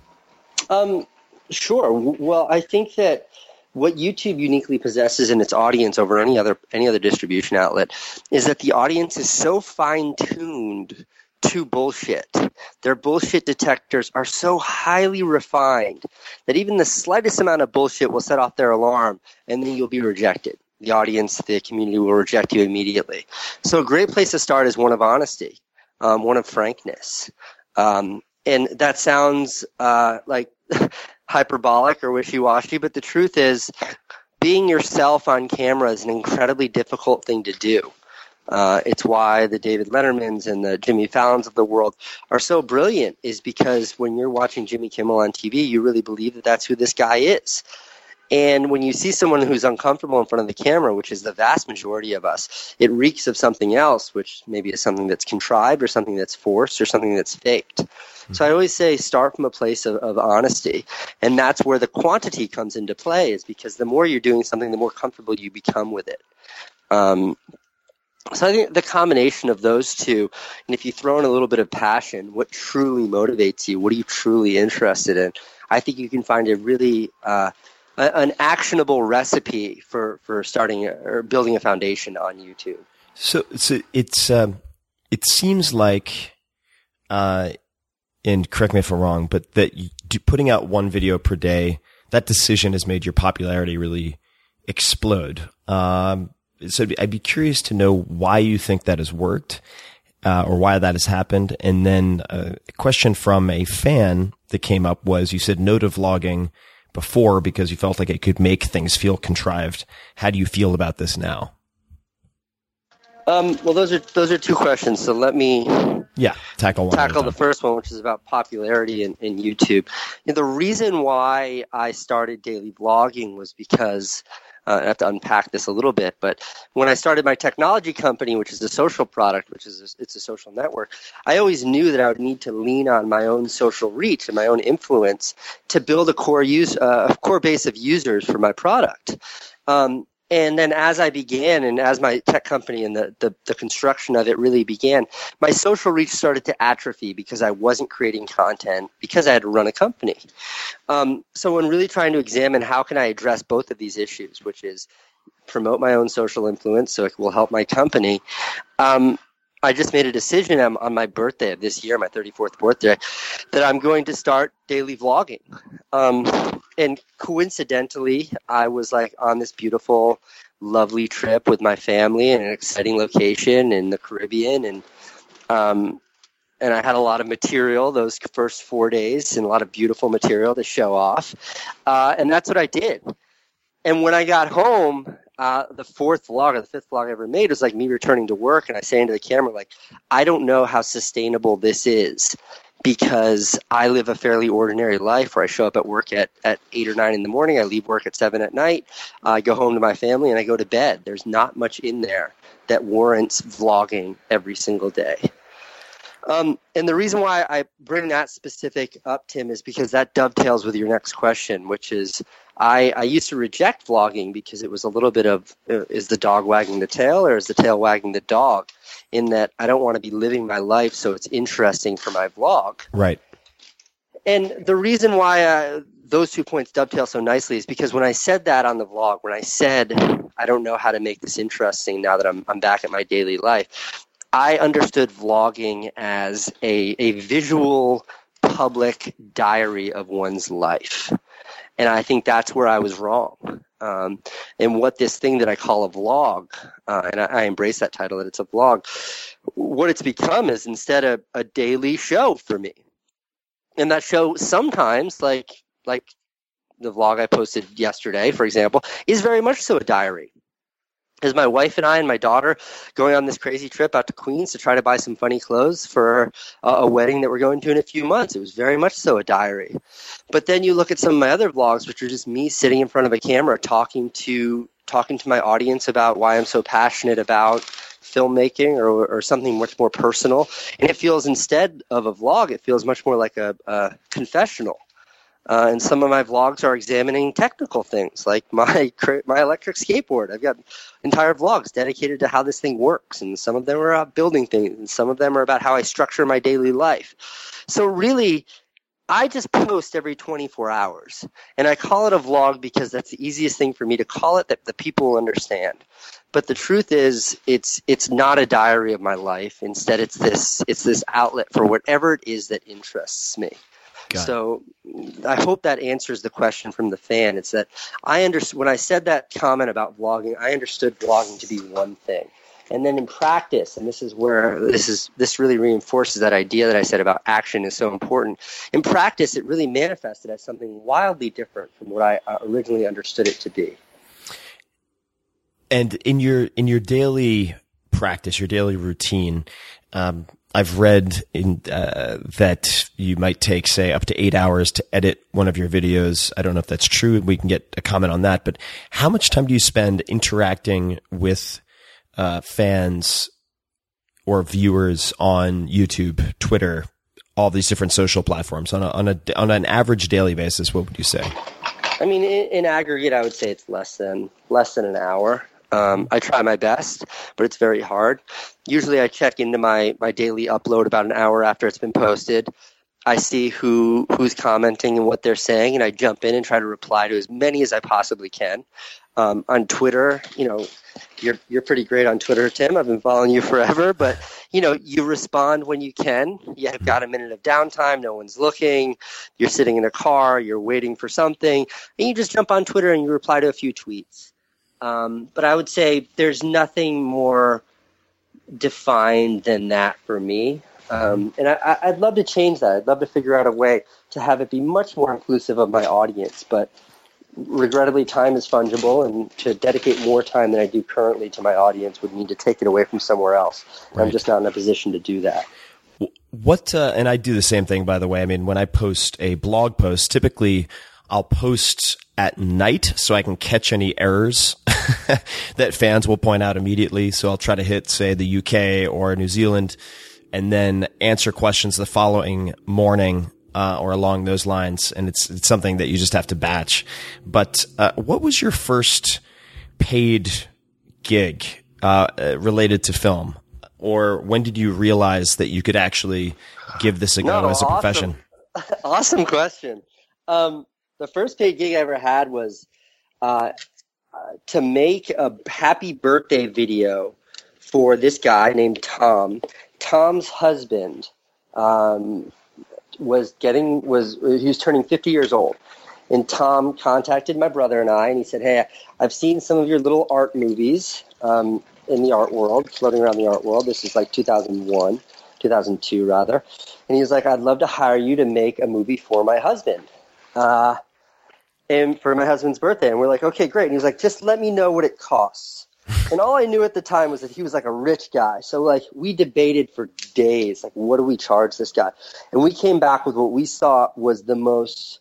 Um, sure. Well, I think that what YouTube uniquely possesses in its audience over any other any other distribution outlet is that the audience is so fine-tuned to bullshit. Their bullshit detectors are so highly refined that even the slightest amount of bullshit will set off their alarm, and then you'll be rejected. The audience, the community will reject you immediately. So a great place to start is one of honesty, um, one of frankness. Um, and that sounds uh, like hyperbolic or wishy-washy, but the truth is being yourself on camera is an incredibly difficult thing to do. Uh, it's why the David Lettermans and the Jimmy Fallons of the world are so brilliant, is because when you're watching Jimmy Kimmel on T V, you really believe that that's who this guy is. And when you see someone who's uncomfortable in front of the camera, which is the vast majority of us, it reeks of something else, which maybe is something that's contrived or something that's forced or something that's faked. Mm-hmm. So I always say start from a place of, of honesty. And that's where the quantity comes into play, is because the more you're doing something, the more comfortable you become with it. Um, so I think the combination of those two, and if you throw in a little bit of passion, what truly motivates you, what are you truly interested in, I think you can find a really uh, – an actionable recipe for, for starting a, or building a foundation on YouTube. So, so it's um, it seems like, uh, and correct me if I'm wrong, but that you, putting out one video per day, that decision has made your popularity really explode. Um, so I'd be curious to know why you think that has worked, uh, or why that has happened. And then uh, a question from a fan that came up was, you said no to vlogging before because you felt like it could make things feel contrived. How do you feel about this now? Um, well, those are those are two questions. So let me yeah tackle one tackle the first one, which is about popularity in, in YouTube. And the reason why I started daily vlogging was because uh, I have to unpack this a little bit. But when I started my technology company, which is a social product, which is a, it's a social network, I always knew that I would need to lean on my own social reach and my own influence to build a core use uh, a core base of users for my product. Um, And then as I began, and as my tech company and the, the, the construction of it really began, my social reach started to atrophy because I wasn't creating content because I had to run a company. Um, so when really trying to examine how can I address both of these issues, which is promote my own social influence so it will help my company, um, I just made a decision on, on my birthday of this year, my thirty-fourth birthday, that I'm going to start daily vlogging. Um, and coincidentally, I was like on this beautiful, lovely trip with my family in an exciting location in the Caribbean. And, um, and I had a lot of material those first four days and a lot of beautiful material to show off. Uh, and that's what I did. And when I got home, uh, the fourth vlog or the fifth vlog I ever made was like me returning to work. And I say into the camera, like, I don't know how sustainable this is because I live a fairly ordinary life where I show up at work at, at eight or nine in the morning. I leave work at seven at night. Uh, I go home to my family and I go to bed. There's not much in there that warrants vlogging every single day. Um, and the reason why I bring that specific up, Tim, is because that dovetails with your next question, which is I, I used to reject vlogging because it was a little bit of, uh, is the dog wagging the tail or is the tail wagging the dog? In that I don't want to be living my life so it's interesting for my vlog. Right. And the reason why uh, those two points dovetail so nicely is because when I said that on the vlog, when I said I don't know how to make this interesting now that I'm I'm back at my daily life, I understood vlogging as a, a visual public diary of one's life. And I think that's where I was wrong. Um, and what this thing that I call a vlog, uh, and I, I embrace that title that it's a vlog, what it's become is instead a, a daily show for me. And that show sometimes, like like the vlog I posted yesterday, for example, is very much so a diary. is my wife and I and my daughter going on this crazy trip out to Queens to try to buy some funny clothes for a, a wedding that we're going to in a few months. It was very much so a diary. But then you look at some of my other vlogs, which are just me sitting in front of a camera talking to talking to my audience about why I'm so passionate about filmmaking or, or something much more personal. And it feels, instead of a vlog, it feels much more like a, a confessional. Uh, and some of my vlogs are examining technical things like my my electric skateboard. I've got entire vlogs dedicated to how this thing works, and some of them are about building things, and some of them are about how I structure my daily life. So really, I just post every twenty-four hours, and I call it a vlog because that's the easiest thing for me to call it, that the people will understand. But the truth is, it's it's not a diary of my life. Instead, it's this it's this outlet for whatever it is that interests me. Got so it. I hope that answers the question from the fan. It's that I understood when I said that comment about vlogging, I understood vlogging to be one thing. And then in practice, and this is where this is this really reinforces that idea that I said about action is so important. In practice, it really manifested as something wildly different from what I uh, originally understood it to be. And in your in your daily practice, your daily routine, um, I've read in, uh, that you might take, say, up to eight hours to edit one of your videos. I don't know if that's true. We can get a comment on that. But how much time do you spend interacting with uh, fans or viewers on YouTube, Twitter, all these different social platforms on a, on a on an average daily basis? What would you say? I mean, in, in aggregate, I would say it's less than less than an hour. Um, I try my best, but it's very hard. Usually I check into my, my daily upload about an hour after it's been posted. I see who who's commenting and what they're saying, and I jump in and try to reply to as many as I possibly can. Um, on Twitter, you know, you're you're pretty great on Twitter, Tim. I've been following you forever, but, you know, you respond when you can. You have got a minute of downtime. No one's looking. You're sitting in a car. You're waiting for something. And you just jump on Twitter and you reply to a few tweets. Um, but I would say there's nothing more defined than that for me. Um, and I, I'd love to change that. I'd love to figure out a way to have it be much more inclusive of my audience. But regrettably, time is fungible, and to dedicate more time than I do currently to my audience would mean to take it away from somewhere else. Right. I'm just not in a position to do that. What, uh, and I do the same thing, by the way. I mean, when I post a blog post, typically I'll post at night so I can catch any errors that fans will point out immediately. So I'll try to hit, say, the U K or New Zealand and then answer questions the following morning, uh, or along those lines. And it's, it's something that you just have to batch. But, uh, what was your first paid gig, uh, related to film? Or when did you realize that you could actually give this a go no, as a awesome. profession? Awesome question. Um, The first paid gig I ever had was uh, uh, to make a happy birthday video for this guy named Tom. Tom's husband um, was getting was he was turning fifty years old, and Tom contacted my brother and I, and he said, "Hey, I've seen some of your little art movies um, in the art world, floating around the art world. This is like two thousand one, two thousand two rather." And he was like, "I'd love to hire you to make a movie for my husband." Uh, And for my husband's birthday. And we're like, okay, great. And he was like, just let me know what it costs. And all I knew at the time was that he was like a rich guy. So like we debated for days, like, what do we charge this guy? And we came back with what we saw was the most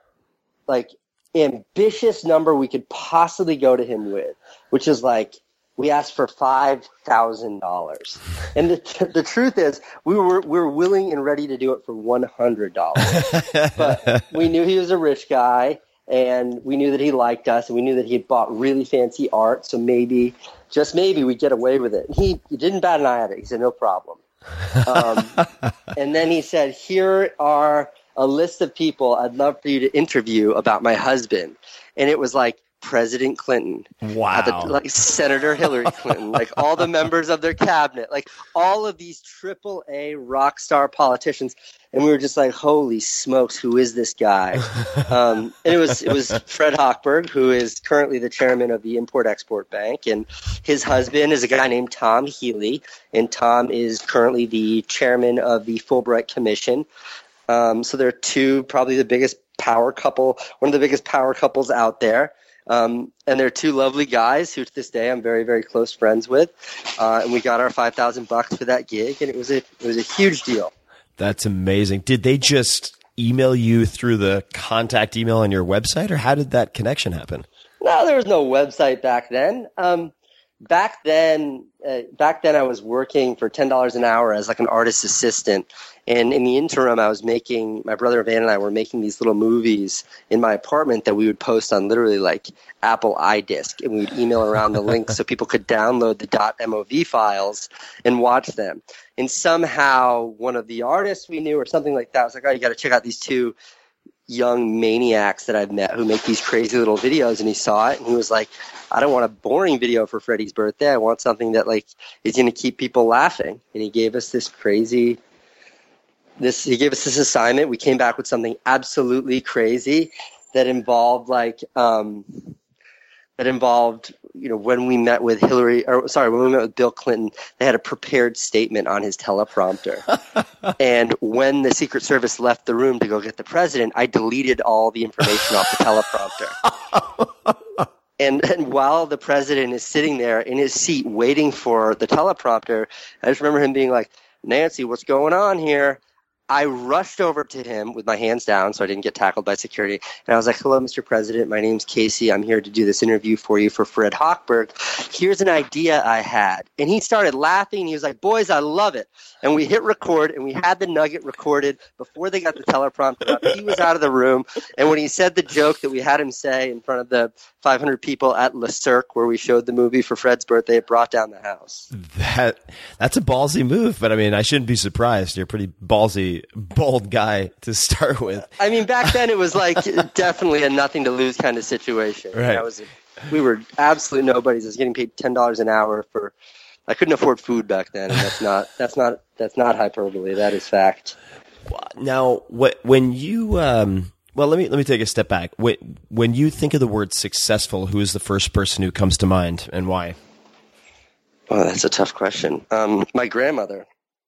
like ambitious number we could possibly go to him with, which is like, we asked for five thousand dollars. And the, the truth is we were, we were willing and ready to do it for one hundred dollars. But we knew he was a rich guy. And we knew that he liked us, and we knew that he had bought really fancy art, so maybe, just maybe, we'd get away with it. And he, he didn't bat an eye at it. He said, no problem. Um, and then he said, here are a list of people I'd love for you to interview about my husband. And it was like President Clinton, wow, the, like Senator Hillary Clinton, like all the members of their cabinet, like all of these triple A rock star politicians. And we were just like, holy smokes, who is this guy? Um, and it was it was Fred Hochberg, who is currently the chairman of the Import-Export Bank. And his husband is a guy named Tom Healy. And Tom is currently the chairman of the Fulbright Commission. Um, so they're two, probably the biggest power couple, one of the biggest power couples out there. Um, and they're two lovely guys who to this day I'm very, very close friends with. Uh, and we got our five thousand bucks for that gig, and it was a, it was a huge deal. That's amazing. Did they just email you through the contact email on your website, or how did that connection happen? No, there was no website back then. Um, back then, uh, back then I was working for ten dollars an hour as like an artist assistant. And in the interim, I was making, my brother Van and I were making these little movies in my apartment that we would post on literally like Apple iDisk. And we would email around the links so people could download the .mov files and watch them. And somehow one of the artists we knew or something like that was like, oh, you got to check out these two young maniacs that I've met who make these crazy little videos. And he saw it and he was like, I don't want a boring video for Freddie's birthday. I want something that like is going to keep people laughing. And he gave us this crazy This he gave us this assignment. We came back with something absolutely crazy that involved like um, that involved you know when we met with Hillary or sorry when we met with Bill Clinton, they had a prepared statement on his teleprompter. And when the Secret Service left the room to go get the president, I deleted all the information off the teleprompter. And, and while the president is sitting there in his seat waiting for the teleprompter, I just remember him being like, "Nancy, what's going on here?" I rushed over to him with my hands down so I didn't get tackled by security. And I was like, "Hello, Mister President. My name's Casey. I'm here to do this interview for you for Fred Hochberg. Here's an idea I had." And he started laughing. He was like, "Boys, I love it." And we hit record, and we had the nugget recorded before they got the teleprompter up. He was out of the room. And when he said the joke that we had him say in front of the five hundred people at Le Cirque where we showed the movie for Fred's birthday, it brought down the house. That That's a ballsy move, but I mean, I shouldn't be surprised. You're a pretty ballsy, bold guy to start with. I mean, back then it was like definitely a nothing to lose kind of situation. Right. I was, we were absolute nobodies. I was getting paid ten dollars an hour for. I couldn't afford food back then, and that's not that's not that's not hyperbole. That is fact. Now, what when you um, well, let me let me take a step back. When when you think of the word successful, who is the first person who comes to mind, and why? Oh, that's a tough question. Um, my grandmother.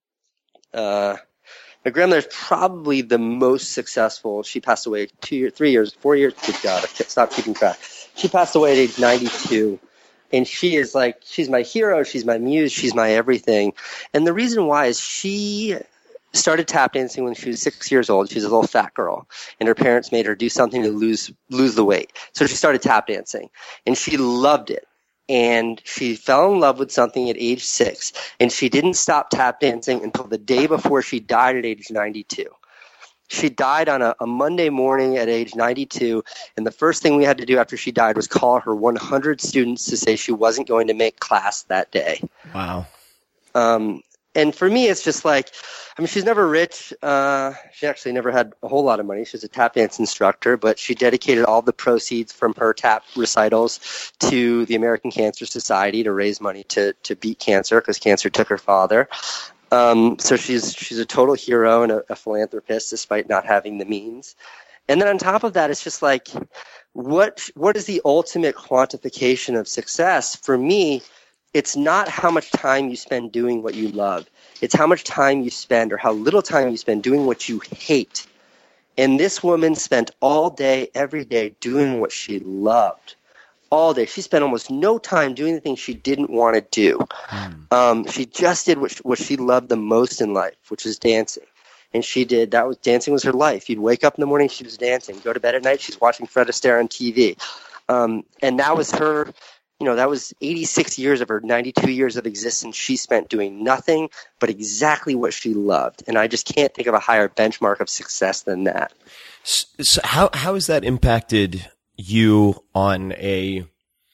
Uh, my grandmother's probably the most successful. She passed away two years, three years, four years. Good God, I can't stop keeping track. She passed away at age ninety-two. And she is like, she's my hero, she's my muse, she's my everything. And the reason why is she started tap dancing when she was six years old. She's a little fat girl. And her parents made her do something to lose lose the weight. So she started tap dancing. And she loved it. And she fell in love with something at age six. And she didn't stop tap dancing until the day before she died at age ninety-two. She died on a, a Monday morning at age ninety-two, and the first thing we had to do after she died was call her one hundred students to say she wasn't going to make class that day. Wow. Um, and for me, it's just like, I mean, she's never rich. Uh, she actually never had a whole lot of money. She was a tap dance instructor, but she dedicated all the proceeds from her tap recitals to the American Cancer Society to raise money to, to beat cancer, because cancer took her father. Um, so she's she's a total hero and a, a philanthropist despite not having the means. And then on top of that, it's just like, what what is the ultimate quantification of success? For me, it's not how much time you spend doing what you love. It's how much time you spend or how little time you spend doing what you hate. And this woman spent all day, every day doing what she loved. All day. She spent almost no time doing the things she didn't want to do. Mm. Um, she just did what she, what she loved the most in life, which is dancing. And she did, that was, dancing was her life. You'd wake up in the morning, she was dancing. Go to bed at night, she's watching Fred Astaire on T V. Um, and that was her, you know, that was eighty-six years of her ninety-two years of existence she spent doing nothing but exactly what she loved. And I just can't think of a higher benchmark of success than that. So, so how how has that impacted you on a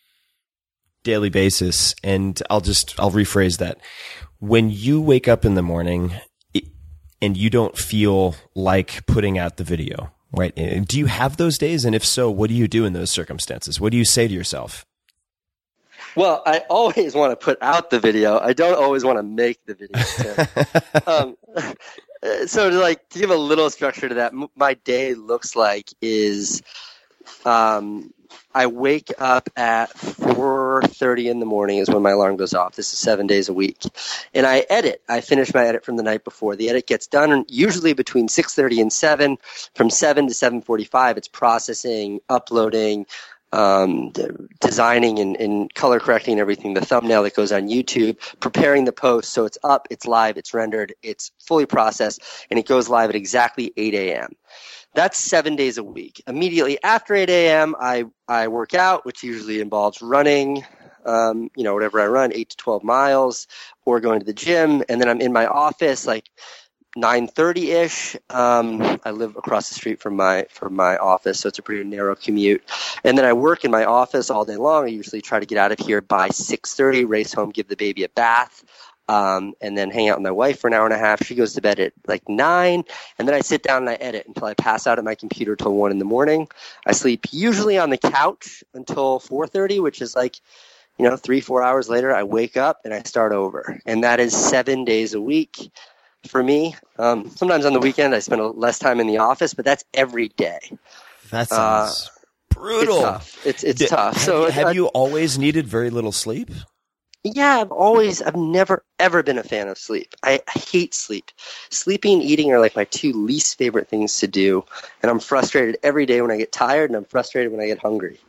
daily basis? And I'll just I'll rephrase that. When you wake up in the morning and you don't feel like putting out the video, right? Do you have those days? And if so, what do you do in those circumstances? What do you say to yourself? Well, I always want to put out the video. I don't always want to make the video. So, um, so to like to give a little structure to that, my day looks like is um, I wake up at four thirty in the morning is when my alarm goes off. This is seven days a week. And I edit. I finish my edit from the night before. The edit gets done usually between six thirty and seven. From seven to seven forty-five, it's processing, uploading, um, d- designing and, and color correcting everything, the thumbnail that goes on YouTube, preparing the post so it's up, it's live, it's rendered, it's fully processed, and it goes live at exactly eight a.m. That's seven days a week. Immediately after eight a.m., I, I work out, which usually involves running, um, you know, whatever I run, eight to twelve miles, or going to the gym. And then I'm in my office like nine thirty-ish. Um, I live across the street from my from my office, so it's a pretty narrow commute. And then I work in my office all day long. I usually try to get out of here by six thirty, race home, give the baby a bath. Um, and then hang out with my wife for an hour and a half. She goes to bed at like nine, and then I sit down and I edit until I pass out at my computer till one in the morning. I sleep usually on the couch until four thirty, which is like, you know, three, four hours later, I wake up and I start over. And that is seven days a week for me. Um, sometimes on the weekend I spend less time in the office, but that's every day. That sounds uh, brutal. It's tough. It's, it's Did, tough. Have, so you, have uh, you always needed very little sleep? Yeah, I've always, I've never, ever been a fan of sleep. I, I hate sleep. Sleeping and eating are like my two least favorite things to do. And I'm frustrated every day when I get tired, and I'm frustrated when I get hungry.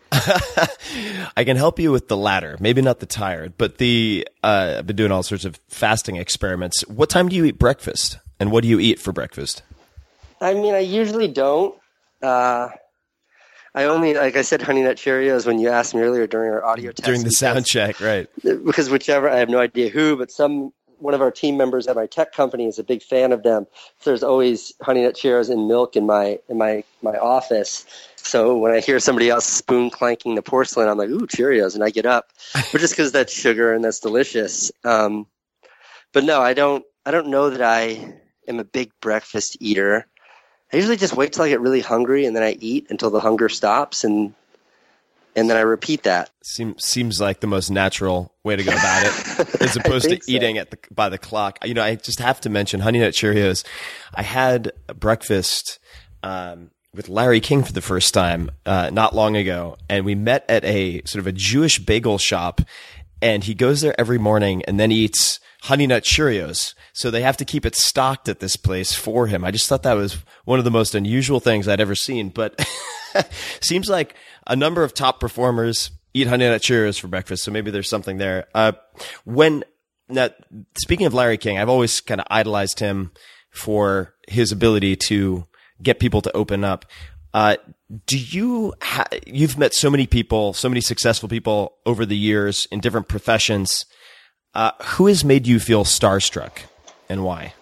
I can help you with the latter. Maybe not the tired, but the, uh, I've been doing all sorts of fasting experiments. What time do you eat breakfast? And what do you eat for breakfast? I mean, I usually don't. Uh, I only, like I said, Honey Nut Cheerios when you asked me earlier during our audio test. During the because, sound check, right. Because whichever, I have no idea who, but some, one of our team members at my tech company is a big fan of them. So there's always Honey Nut Cheerios and milk in my, in my, my office. So when I hear somebody else spoon clanking the porcelain, I'm like, ooh, Cheerios, and I get up. But just because that's sugar and that's delicious. Um, but no, I don't, I don't know that I am a big breakfast eater. I usually just wait till I get really hungry, and then I eat until the hunger stops, and and then I repeat that. Seems seems like the most natural way to go about it, as opposed to so. eating at the by the clock. You know, I just have to mention Honey Nut Cheerios. I had breakfast um, with Larry King for the first time uh, not long ago, and we met at a sort of a Jewish bagel shop, and he goes there every morning and then eats Honey Nut Cheerios. So they have to keep it stocked at this place for him. I just thought that was one of the most unusual things I'd ever seen. But seems like a number of top performers eat Honey Nut Cheerios for breakfast. So maybe there's something there. Uh, when now, speaking of Larry King, I've always kind of idolized him for his ability to get people to open up. Uh, do you, ha- you've met so many people, so many successful people over the years in different professions. Uh, who has made you feel starstruck, and why?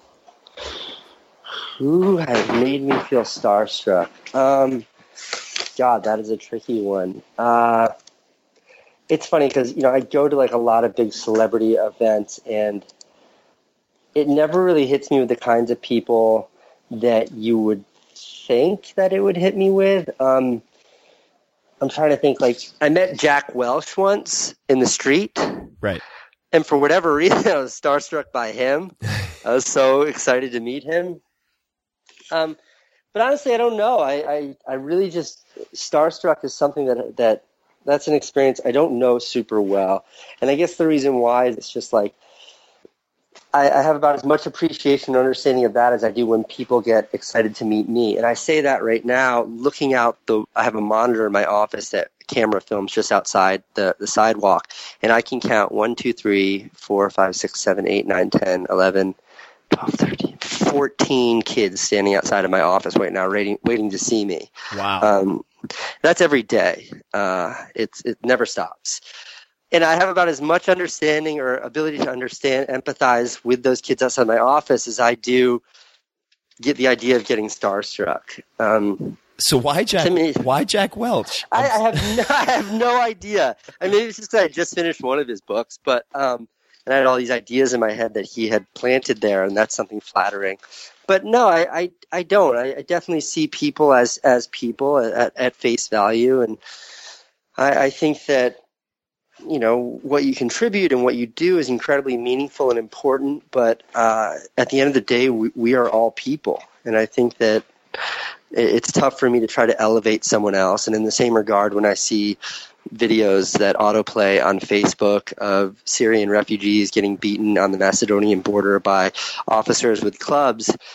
Who has made me feel starstruck? Um, God, that is a tricky one. Uh, it's funny because, you know, I go to like a lot of big celebrity events, and it never really hits me with the kinds of people that you would think that it would hit me with. Um, I'm trying to think, like, I met Jack Welch once in the street. Right. And for whatever reason, I was starstruck by him. I was so excited to meet him. Um, but honestly, I don't know. I, I, I really just, starstruck is something that, that, that's an experience I don't know super well. And I guess the reason why is it's just like, I, I have about as much appreciation and understanding of that as I do when people get excited to meet me. And I say that right now, looking out the, I have a monitor in my office that camera films just outside the, the sidewalk, and I can count one, two, three, four, five, six, seven, eight, nine, ten, eleven, twelve, thirteen, fourteen kids standing outside of my office right now, waiting, waiting to see me. Wow. Um, that's every day. Uh, it's, it never stops. And I have about as much understanding or ability to understand, empathize with those kids outside my office as I do get the idea of getting starstruck. Um, So why Jack? me, why Jack Welch? I, I have no, I have no idea. I mean, maybe it's just because I just finished one of his books, but um, and I had all these ideas in my head that he had planted there, and that's something flattering. But no, I, I, I don't. I, I definitely see people as as people at, at face value, and I, I think that, you know, what you contribute and what you do is incredibly meaningful and important. But uh, at the end of the day, we, we are all people, and I think that it's tough for me to try to elevate someone else. And in the same regard, when I see videos that autoplay on Facebook of Syrian refugees getting beaten on the Macedonian border by officers with clubs,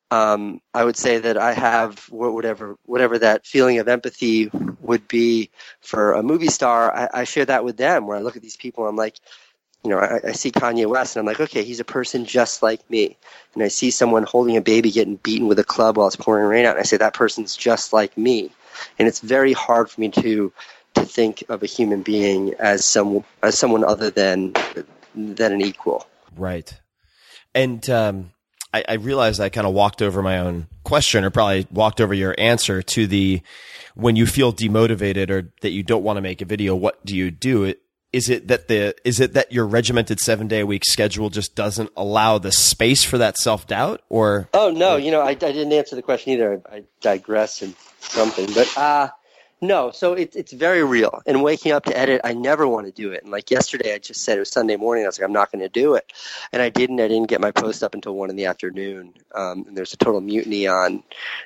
um, I would say that I have whatever whatever that feeling of empathy would be for a movie star. I, I share that with them, where I look at these people and I'm like, you know, I, I see Kanye West and I'm like, okay, he's a person just like me. And I see someone holding a baby getting beaten with a club while it's pouring rain out, and I say, that person's just like me. And it's very hard for me to to think of a human being as some as someone other than than an equal. Right. And um, I, I realized I kind of walked over my own question, or probably walked over your answer to the, when you feel demotivated or that you don't want to make a video, what do you do? Is it that the is it that your regimented seven day a week schedule just doesn't allow the space for that self doubt? Or oh no, you know, I, I didn't answer the question either. I, I digress and something, but uh no. So it's it's very real. And waking up to edit, I never want to do it. And like yesterday, I just said it was Sunday morning. I was like, I'm not going to do it, and I didn't. I didn't get my post up until one in the afternoon. Um, and there's a total mutiny on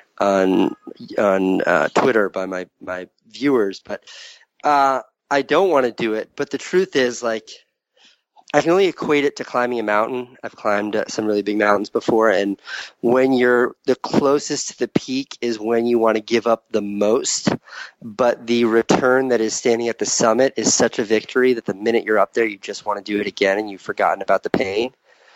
on on uh, Twitter by my my viewers, but. Uh, I don't want to do it, but the truth is, like, I can only equate it to climbing a mountain. I've climbed uh, some really big mountains before, and when you're the closest to the peak is when you want to give up the most, but the return that is standing at the summit is such a victory that the minute you're up there, you just want to do it again, and you've forgotten about the pain.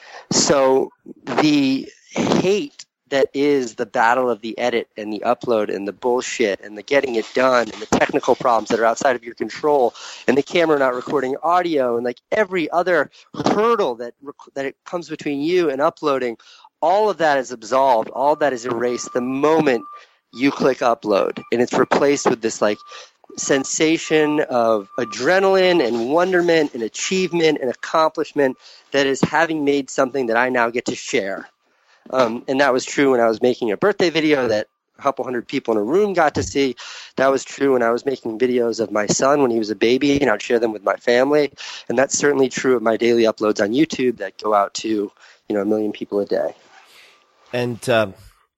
So the hate that is the battle of the edit and the upload and the bullshit and the getting it done and the technical problems that are outside of your control and the camera not recording audio and like every other hurdle that rec- that it comes between you and uploading, all of that is absolved. All of that is erased the moment you click upload, and it's replaced with this like sensation of adrenaline and wonderment and achievement and accomplishment that is having made something that I now get to share. Um, and that was true when I was making a birthday video that a couple hundred people in a room got to see. That was true when I was making videos of my son when he was a baby, and I'd share them with my family. And that's certainly true of my daily uploads on YouTube that go out to, you know, a million people a day. And um,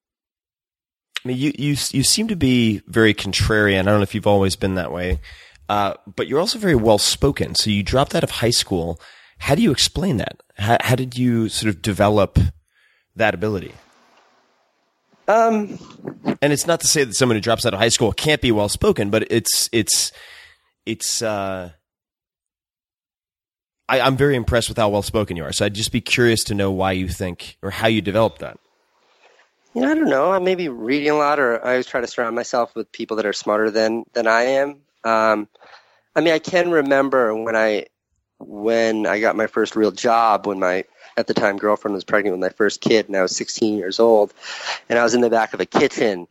I mean, you you you seem to be very contrarian. I don't know if you've always been that way, uh, but you're also very well spoken. So you dropped out of high school. How do you explain that? How, how did you sort of develop that ability? Um, and it's not to say that someone who drops out of high school can't be well spoken, but it's it's it's. Uh, I, I'm very impressed with how well spoken you are. So I'd just be curious to know why you think or how you developed that. You know, I don't know. I may be reading a lot, or I always try to surround myself with people that are smarter than than I am. Um, I mean, I can remember when I when I got my first real job, when my at the time girlfriend was pregnant with my first kid, and I was sixteen years old, and I was in the back of a kitchen,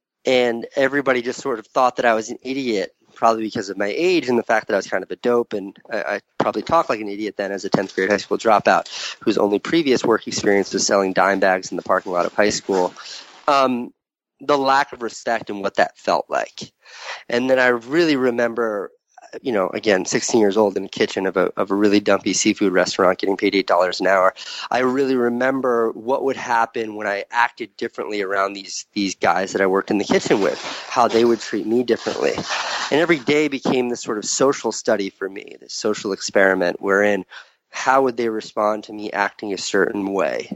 and everybody just sort of thought that I was an idiot, probably because of my age and the fact that I was kind of a dope, and I, I probably talked like an idiot then as a tenth grade high school dropout whose only previous work experience was selling dime bags in the parking lot of high school. Um, the lack of respect and what that felt like. And then I really remember, you know, again, sixteen years old in the kitchen of a of a really dumpy seafood restaurant getting paid eight dollars an hour. I really remember what would happen when I acted differently around these these guys that I worked in the kitchen with, how they would treat me differently. And every day became this sort of social study for me, this social experiment wherein how would they respond to me acting a certain way?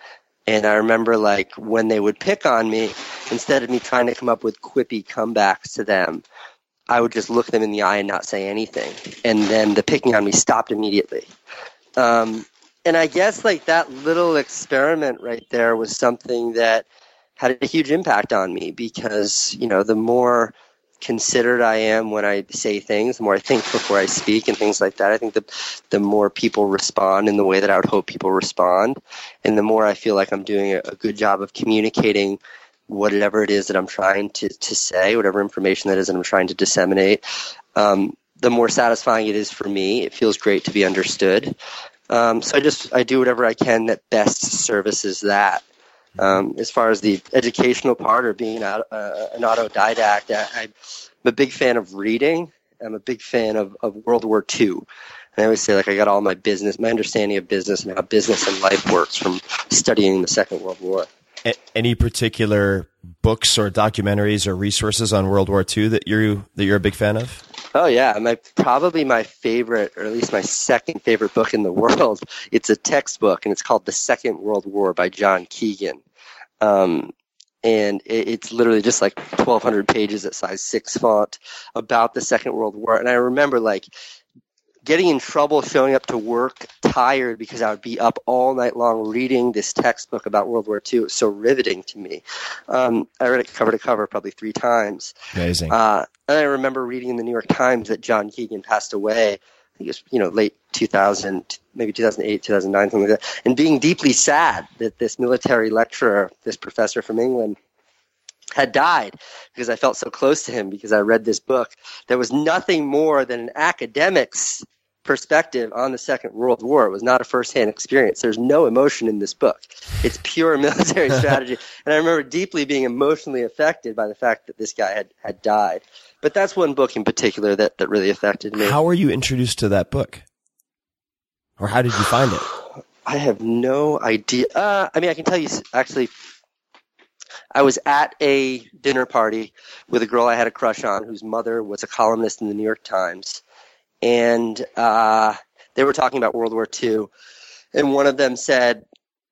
And I remember, like, when they would pick on me, instead of me trying to come up with quippy comebacks to them, I would just look them in the eye and not say anything. And then the picking on me stopped immediately. Um, and I guess, like, that little experiment right there was something that had a huge impact on me because, you know, the more considered I am when I say things, the more I think before I speak and things like that, I think the the more people respond in the way that I would hope people respond, and the more I feel like I'm doing a, a good job of communicating whatever it is that I'm trying to, to say, whatever information that is that I'm trying to disseminate, um, the more satisfying it is for me. It feels great to be understood. Um, so I just I do whatever I can that best services that. Um, as far as the educational part or being uh, an autodidact, I, I'm a big fan of reading. I'm a big fan of, of World War Two. And I always say, like, I got all my business, my understanding of business and how business and life works from studying the Second World War. A- any particular books or documentaries or resources on World War Two that you that you're a big fan of? Oh yeah, my probably my favorite, or at least my second favorite book in the world. It's a textbook, and it's called The Second World War by John Keegan. Um, and it, it's literally just like twelve hundred pages at size six font about the Second World War. And I remember like getting in trouble showing up to work tired because I would be up all night long reading this textbook about World War Two. It was so riveting to me. Um, I read it cover to cover probably three times. Amazing. Uh, and I remember reading in the New York Times that John Keegan passed away. I think it was, you know, late two thousand, maybe two thousand eight, two thousand nine, something like that. And being deeply sad that this military lecturer, this professor from England, had died, because I felt so close to him because I read this book that was nothing more than an academic's perspective on the Second World War. It was not a firsthand experience. There's no emotion in this book. It's pure military strategy. And I remember deeply being emotionally affected by the fact that this guy had, had died. But that's one book in particular that, that really affected me. How were you introduced to that book? Or how did you find it? I have no idea. Uh, I mean, I can tell you, actually, I was at a dinner party with a girl I had a crush on whose mother was a columnist in the New York Times. And uh, they were talking about World War Two. And one of them said,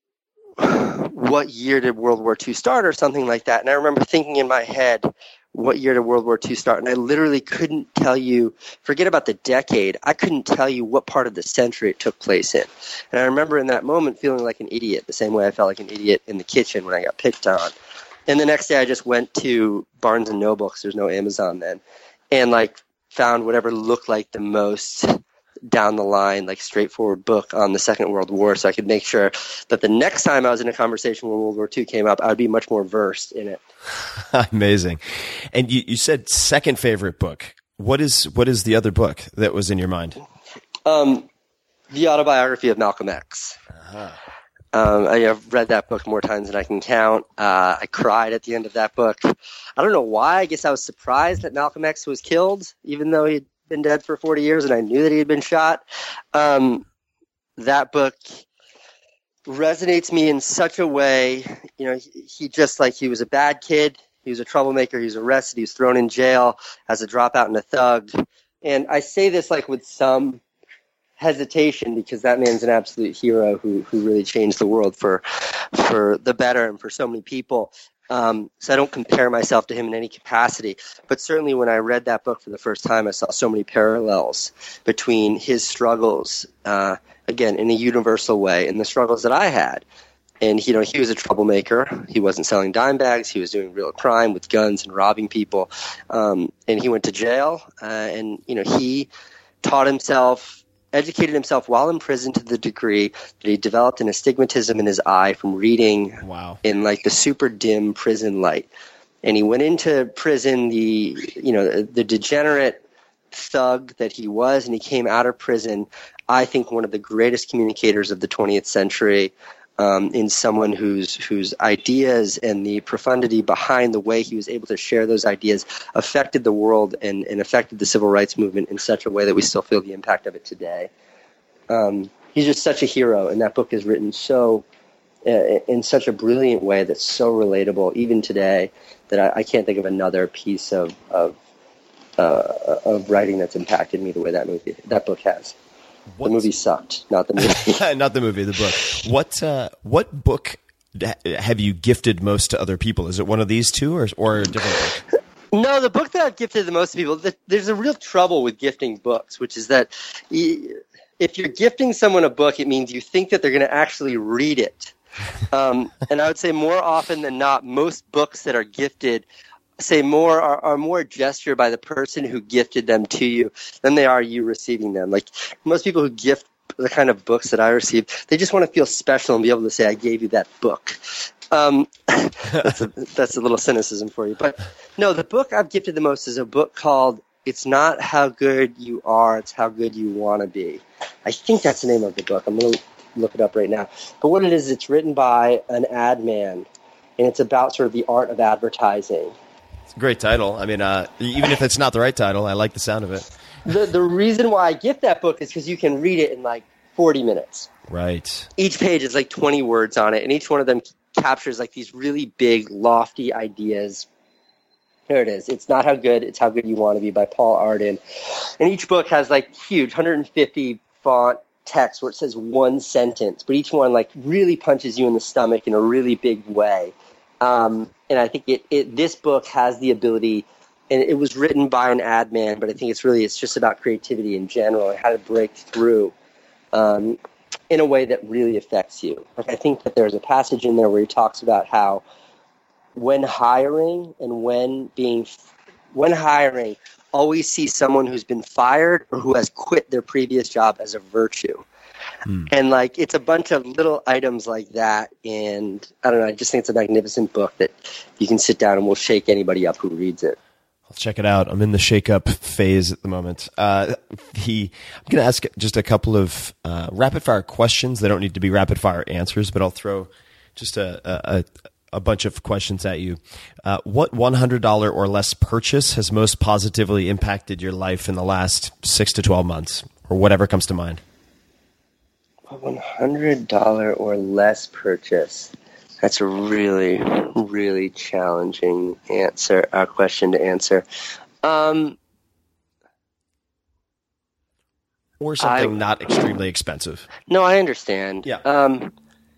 what year did World War Two start, or something like that? And I remember thinking in my head, what year did World War Two start? And I literally couldn't tell you, forget about the decade, I couldn't tell you what part of the century it took place in. And I remember in that moment feeling like an idiot, the same way I felt like an idiot in the kitchen when I got picked on. And the next day I just went to Barnes and Noble, because there's no Amazon then, and like found whatever looked like the most down the line, like straightforward book on the Second World War, so I could make sure that the next time I was in a conversation when World War Two came up, I would be much more versed in it. Amazing. And you, you said second favorite book. What is what is the other book that was in your mind? Um, the autobiography of Malcolm X. Uh-huh. Um, I have read that book more times than I can count. Uh, I cried at the end of that book. I don't know why. I guess I was surprised that Malcolm X was killed, even though he'd been dead for forty years, and I knew that he had been shot. Um, that book resonates me in such a way. You know, he, he just like he was a bad kid. He was a troublemaker. He was arrested. He was thrown in jail as a dropout and a thug. And I say this like with some hesitation, because that man's an absolute hero who who really changed the world for for the better and for so many people. Um, so I don't compare myself to him in any capacity. But certainly when I read that book for the first time, I saw so many parallels between his struggles, uh, again, in a universal way, and the struggles that I had. And, you know, he was a troublemaker. He wasn't selling dime bags. He was doing real crime with guns and robbing people. Um, and he went to jail. Uh, and, you know, he taught himself, educated himself while in prison to the degree that he developed an astigmatism in his eye from reading wow. in like the super dim prison light. And he went into prison, the, you know, the degenerate thug that he was, and he came out of prison, I think, one of the greatest communicators of the twentieth century, um, in someone whose whose ideas and the profundity behind the way he was able to share those ideas affected the world and, and affected the civil rights movement in such a way that we still feel the impact of it today. Um, he's just such a hero, and that book is written so uh, in such a brilliant way that's so relatable even today that I, I can't think of another piece of of, uh, of writing that's impacted me the way that movie that book has. What? The movie sucked, not the movie. Not the movie, the book. What uh, what book have you gifted most to other people? Is it one of these two, or or a different book? No, the book that I've gifted the most to people, there's a real trouble with gifting books, which is that if you're gifting someone a book, it means you think that they're going to actually read it. Um, and I would say more often than not, most books that are gifted say more are, are more a gesture by the person who gifted them to you than they are you receiving them. Like most people who gift the kind of books that I receive, they just want to feel special and be able to say, I gave you that book. Um, that's, a, that's a little cynicism for you. But no, the book I've gifted the most is a book called It's Not How Good You Are, It's How Good You Want to Be. I think that's the name of the book. I'm going to look it up right now. But what it is, it's written by an ad man, and it's about sort of the art of advertising. It's a great title. I mean, uh, even if it's not the right title, I like the sound of it. The the reason why I gift that book is because you can read it in like forty minutes. Right. Each page is like twenty words on it, and each one of them captures like these really big, lofty ideas. Here it is. It's Not How Good, It's How Good You Want to Be by Paul Arden. And each book has like huge one hundred fifty font text where it says one sentence, but each one like really punches you in the stomach in a really big way. Um, and I think it, it this book has the ability, and it was written by an ad man, but I think it's really, it's just about creativity in general and how to break through um, in a way that really affects you. Like, I think that there's a passage in there where he talks about how when hiring and when being, when hiring, always see someone who's been fired or who has quit their previous job as a virtue. Hmm. And like, it's a bunch of little items like that. And I don't know, I just think it's a magnificent book that you can sit down and will shake anybody up who reads it. I'll check it out. I'm in the shake-up phase at the moment. Uh, the, I'm going to ask just a couple of uh, rapid-fire questions. They don't need to be rapid-fire answers, but I'll throw just a, a, a bunch of questions at you. Uh, what one hundred dollars or less purchase has most positively impacted your life in the last six to twelve months, or whatever comes to mind? A one hundred dollars or less purchase. That's a really, really challenging answer, uh, question to answer. Um, or something I, not extremely expensive. No, I understand. Yeah. Um,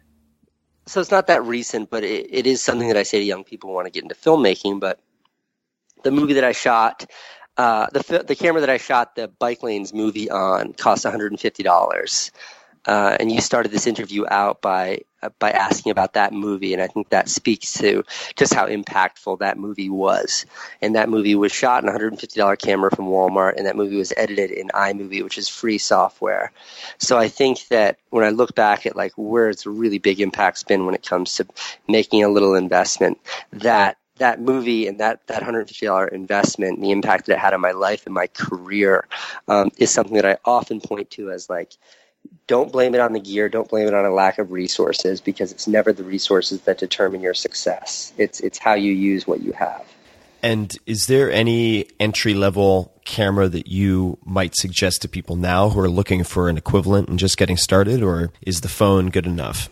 so it's not that recent, but it, it is something that I say to young people who want to get into filmmaking. But the movie that I shot, uh, the the camera that I shot the Bike Lanes movie on cost one hundred fifty dollars. Uh, and you started this interview out by uh, by asking about that movie, and I think that speaks to just how impactful that movie was. And that movie was shot in a one hundred fifty dollars camera from Walmart, and that movie was edited in iMovie, which is free software. So I think that when I look back at like where it's a really big impact's been when it comes to making a little investment, that that movie and that, that one hundred fifty dollars investment, the impact that it had on my life and my career, um, is something that I often point to as like, don't blame it on the gear. Don't blame it on a lack of resources, because it's never the resources that determine your success. It's it's how you use what you have. And is there any entry-level camera that you might suggest to people now who are looking for an equivalent and just getting started, or is the phone good enough?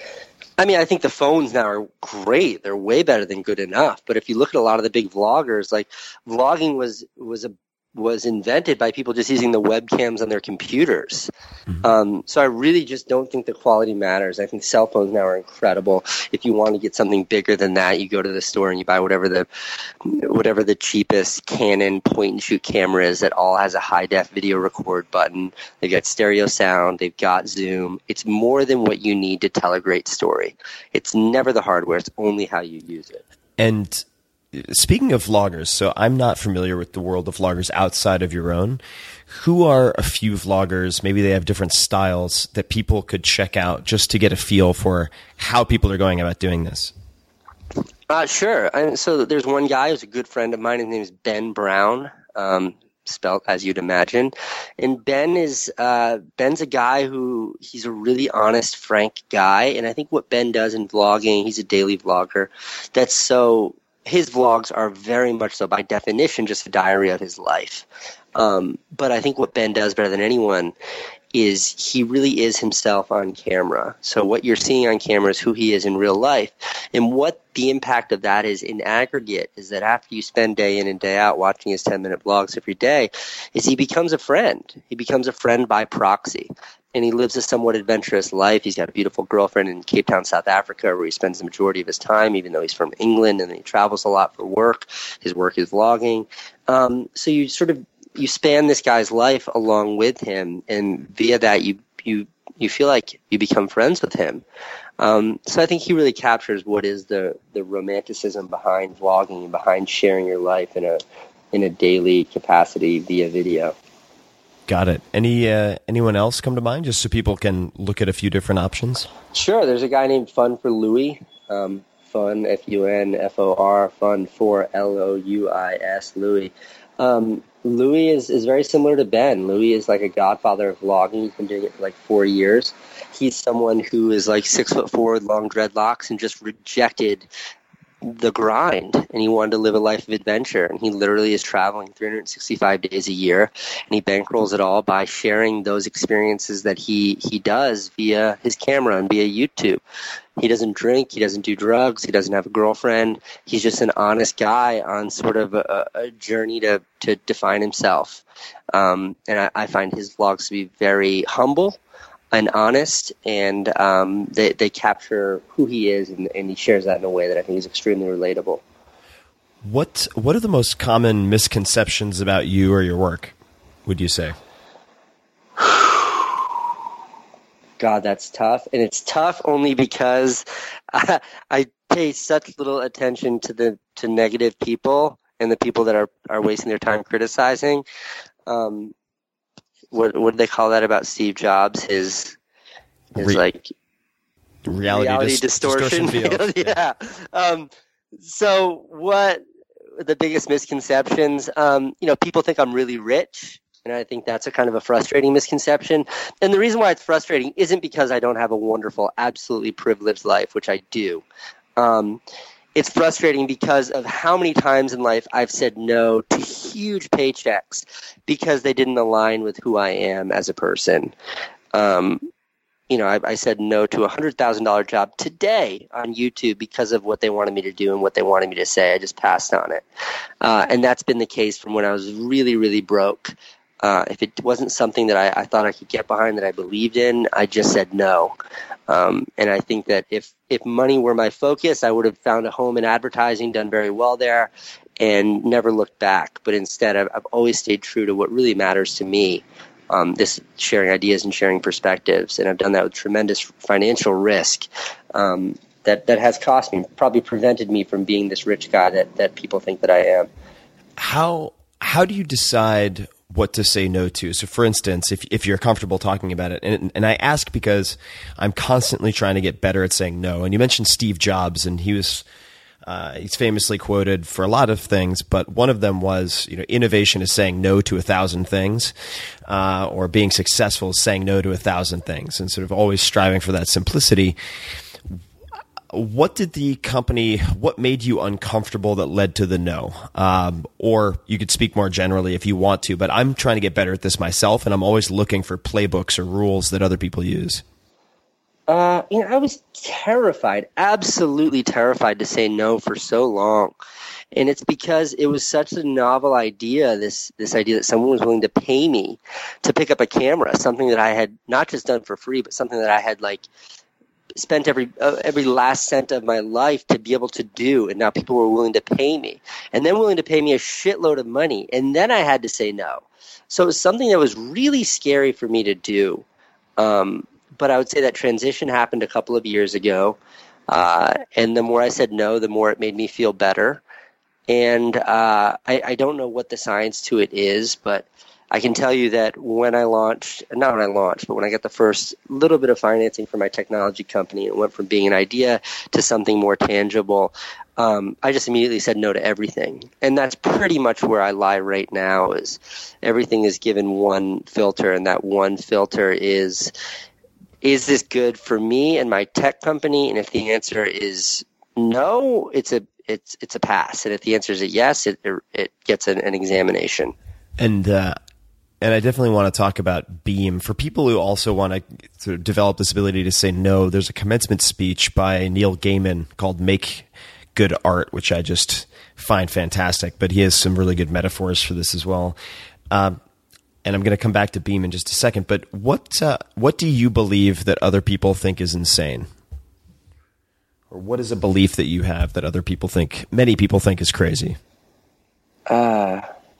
I mean, I think the phones now are great. They're way better than good enough. But if you look at a lot of the big vloggers, like vlogging was was a was invented by people just using the webcams on their computers. Mm-hmm. Um, so I really just don't think the quality matters. I think cell phones now are incredible. If you want to get something bigger than that, you go to the store and you buy whatever the whatever the cheapest Canon point-and-shoot camera is that all has a high-def video record button. They've got stereo sound. They've got zoom. It's more than what you need to tell a great story. It's never the hardware. It's only how you use it. And speaking of vloggers, so I'm not familiar with the world of vloggers outside of your own. Who are a few vloggers, maybe they have different styles, that people could check out just to get a feel for how people are going about doing this? Uh, sure. And so there's one guy who's a good friend of mine. His name is Ben Brown, um, spelled as you'd imagine. And Ben is uh, Ben's a guy who he's a really honest, frank guy. And I think what Ben does in vlogging, he's a daily vlogger. That's so. His vlogs are very much so, by definition, just a diary of his life. Um, but I think what Ben does better than anyone is he really is himself on camera. So what you're seeing on camera is who he is in real life. And what the impact of that is in aggregate is that after you spend day in and day out watching his ten-minute vlogs every day, is he becomes a friend. He becomes a friend by proxy. And he lives a somewhat adventurous life. He's got a beautiful girlfriend in Cape Town, South Africa, where he spends the majority of his time, even though he's from England, and he travels a lot for work. His work is vlogging. Um, so you sort of you span this guy's life along with him, and via that you you you feel like you become friends with him. Um, so I think he really captures what is the the romanticism behind vlogging and behind sharing your life in a in a daily capacity via video. Got it. Any uh, anyone else come to mind, just so people can look at a few different options? Sure. There's a guy named Fun for Louis. Um, Fun, F U N F O R, Fun for L O U I S, Louis. Um, Louis is, is very similar to Ben. Louis is like a godfather of vlogging. He's been doing it for like four years. He's someone who is like six foot four with long dreadlocks and just rejected the grind, and he wanted to live a life of adventure, and he literally is traveling three hundred sixty-five days a year, and he bankrolls it all by sharing those experiences that he he does via his camera and via YouTube. He doesn't drink, he doesn't do drugs, he doesn't have a girlfriend. He's just an honest guy on sort of a, a journey to to define himself. Um, and I, I find his vlogs to be very humble. and honest, and um, they they capture who he is, and, and he shares that in a way that I think is extremely relatable. What What are the most common misconceptions about you or your work, would you say? God, that's tough. And it's tough only because I, I pay such little attention to the to negative people and the people that are, are wasting their time criticizing. Um, what what do they call that about Steve Jobs? His his Re- like reality, reality dis- distortion, distortion field. yeah. Um, so what the biggest misconceptions? Um, you know, people think I'm really rich. And I think that's a kind of a frustrating misconception. And the reason why it's frustrating isn't because I don't have a wonderful, absolutely privileged life, which I do. Um, it's frustrating because of how many times in life I've said no to huge paychecks because they didn't align with who I am as a person. Um, you know, I, I said no to a one hundred thousand dollars job today on YouTube because of what they wanted me to do and what they wanted me to say. I just passed on it. Uh, and that's been the case from when I was really, really broke. Uh, if it wasn't something that I, I thought I could get behind, that I believed in, I just said no. Um, and I think that if, if money were my focus, I would have found a home in advertising, done very well there, and never looked back. But instead, I've, I've always stayed true to what really matters to me, um, this sharing ideas and sharing perspectives. And I've done that with tremendous financial risk um, that, that has cost me, probably prevented me from being this rich guy that, that people think that I am. How How do you decide what to say no to? So for instance, if if you're comfortable talking about it, and and I ask because I'm constantly trying to get better at saying no. And you mentioned Steve Jobs, and he was uh, he's famously quoted for a lot of things, but one of them was, you know, innovation is saying no to a thousand things, uh, or being successful is saying no to a thousand things, and sort of always striving for that simplicity. What did the company, what made you uncomfortable that led to the no? Um, or you could speak more generally if you want to, but I'm trying to get better at this myself, and I'm always looking for playbooks or rules that other people use. Uh, you know, I was terrified, absolutely terrified to say no for so long. And it's because it was such a novel idea, this this idea that someone was willing to pay me to pick up a camera, something that I had not just done for free, but something that I had like spent every uh, every last cent of my life to be able to do, and now people were willing to pay me, and then willing to pay me a shitload of money, and then I had to say no. So it was something that was really scary for me to do. Um, but I would say that transition happened a couple of years ago, uh, and the more I said no, the more it made me feel better. And uh, I, I don't know what the science to it is, but I can tell you that when I launched, not when I launched, but when I got the first little bit of financing for my technology company, it went from being an idea to something more tangible. Um, I just immediately said no to everything. And that's pretty much where I lie right now, is everything is given one filter, and that one filter is, is this good for me and my tech company? And if the answer is no, it's a it's it's a pass. And if the answer is a yes, it it gets an, an examination. And uh And I definitely want to talk about Beam. For people who also want to sort of develop this ability to say no, there's a commencement speech by Neil Gaiman called Make Good Art, which I just find fantastic. But he has some really good metaphors for this as well. Um, and I'm going to come back to Beam in just a second. But what uh, what do you believe that other people think is insane? Or what is a belief that you have that other people think, many people think is crazy? Uh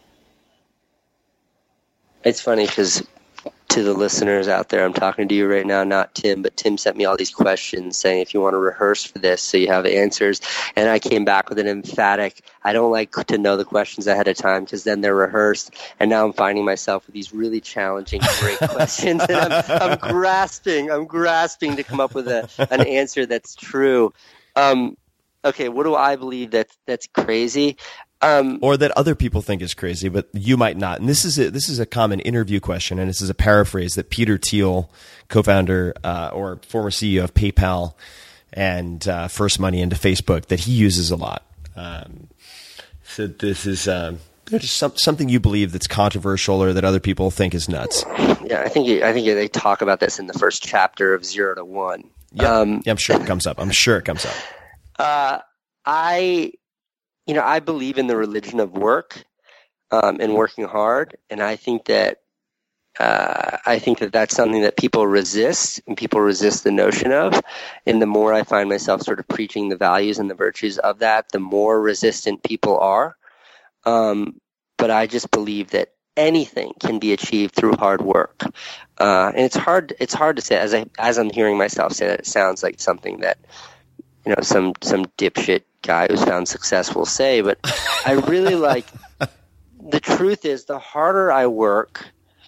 It's funny because to the listeners out there, I'm talking to you right now, not Tim, but Tim sent me all these questions saying if you want to rehearse for this so you have answers. And I came back with an emphatic, I don't like to know the questions ahead of time because then they're rehearsed. And now I'm finding myself with these really challenging, great questions. And I'm, I'm grasping, I'm grasping to come up with a, an answer that's true. Um, okay, what do I believe that, that's crazy? Um, or that other people think is crazy, but you might not. And this is a, this is a common interview question, and this is a paraphrase that Peter Thiel, co-founder uh, or former C E O of PayPal and uh, First Money into Facebook, that he uses a lot. Um, so this is um, just some, something you believe that's controversial or that other people think is nuts. Yeah, I think I think they talk about this in the first chapter of Zero to One. Yeah, um, yeah I'm sure it comes up. I'm sure it comes up. Uh, I. You know, I believe in the religion of work um, and working hard, and I think that uh, I think that that's something that people resist, and people resist the notion of. And the more I find myself sort of preaching the values and the virtues of that, the more resistant people are. Um, but I just believe that anything can be achieved through hard work. Uh, and it's hard, it's hard to say, as I, as I'm hearing myself say that, it sounds like something that, you know, some, some dipshit guy who's found success will say, but I really like, the truth is the harder I work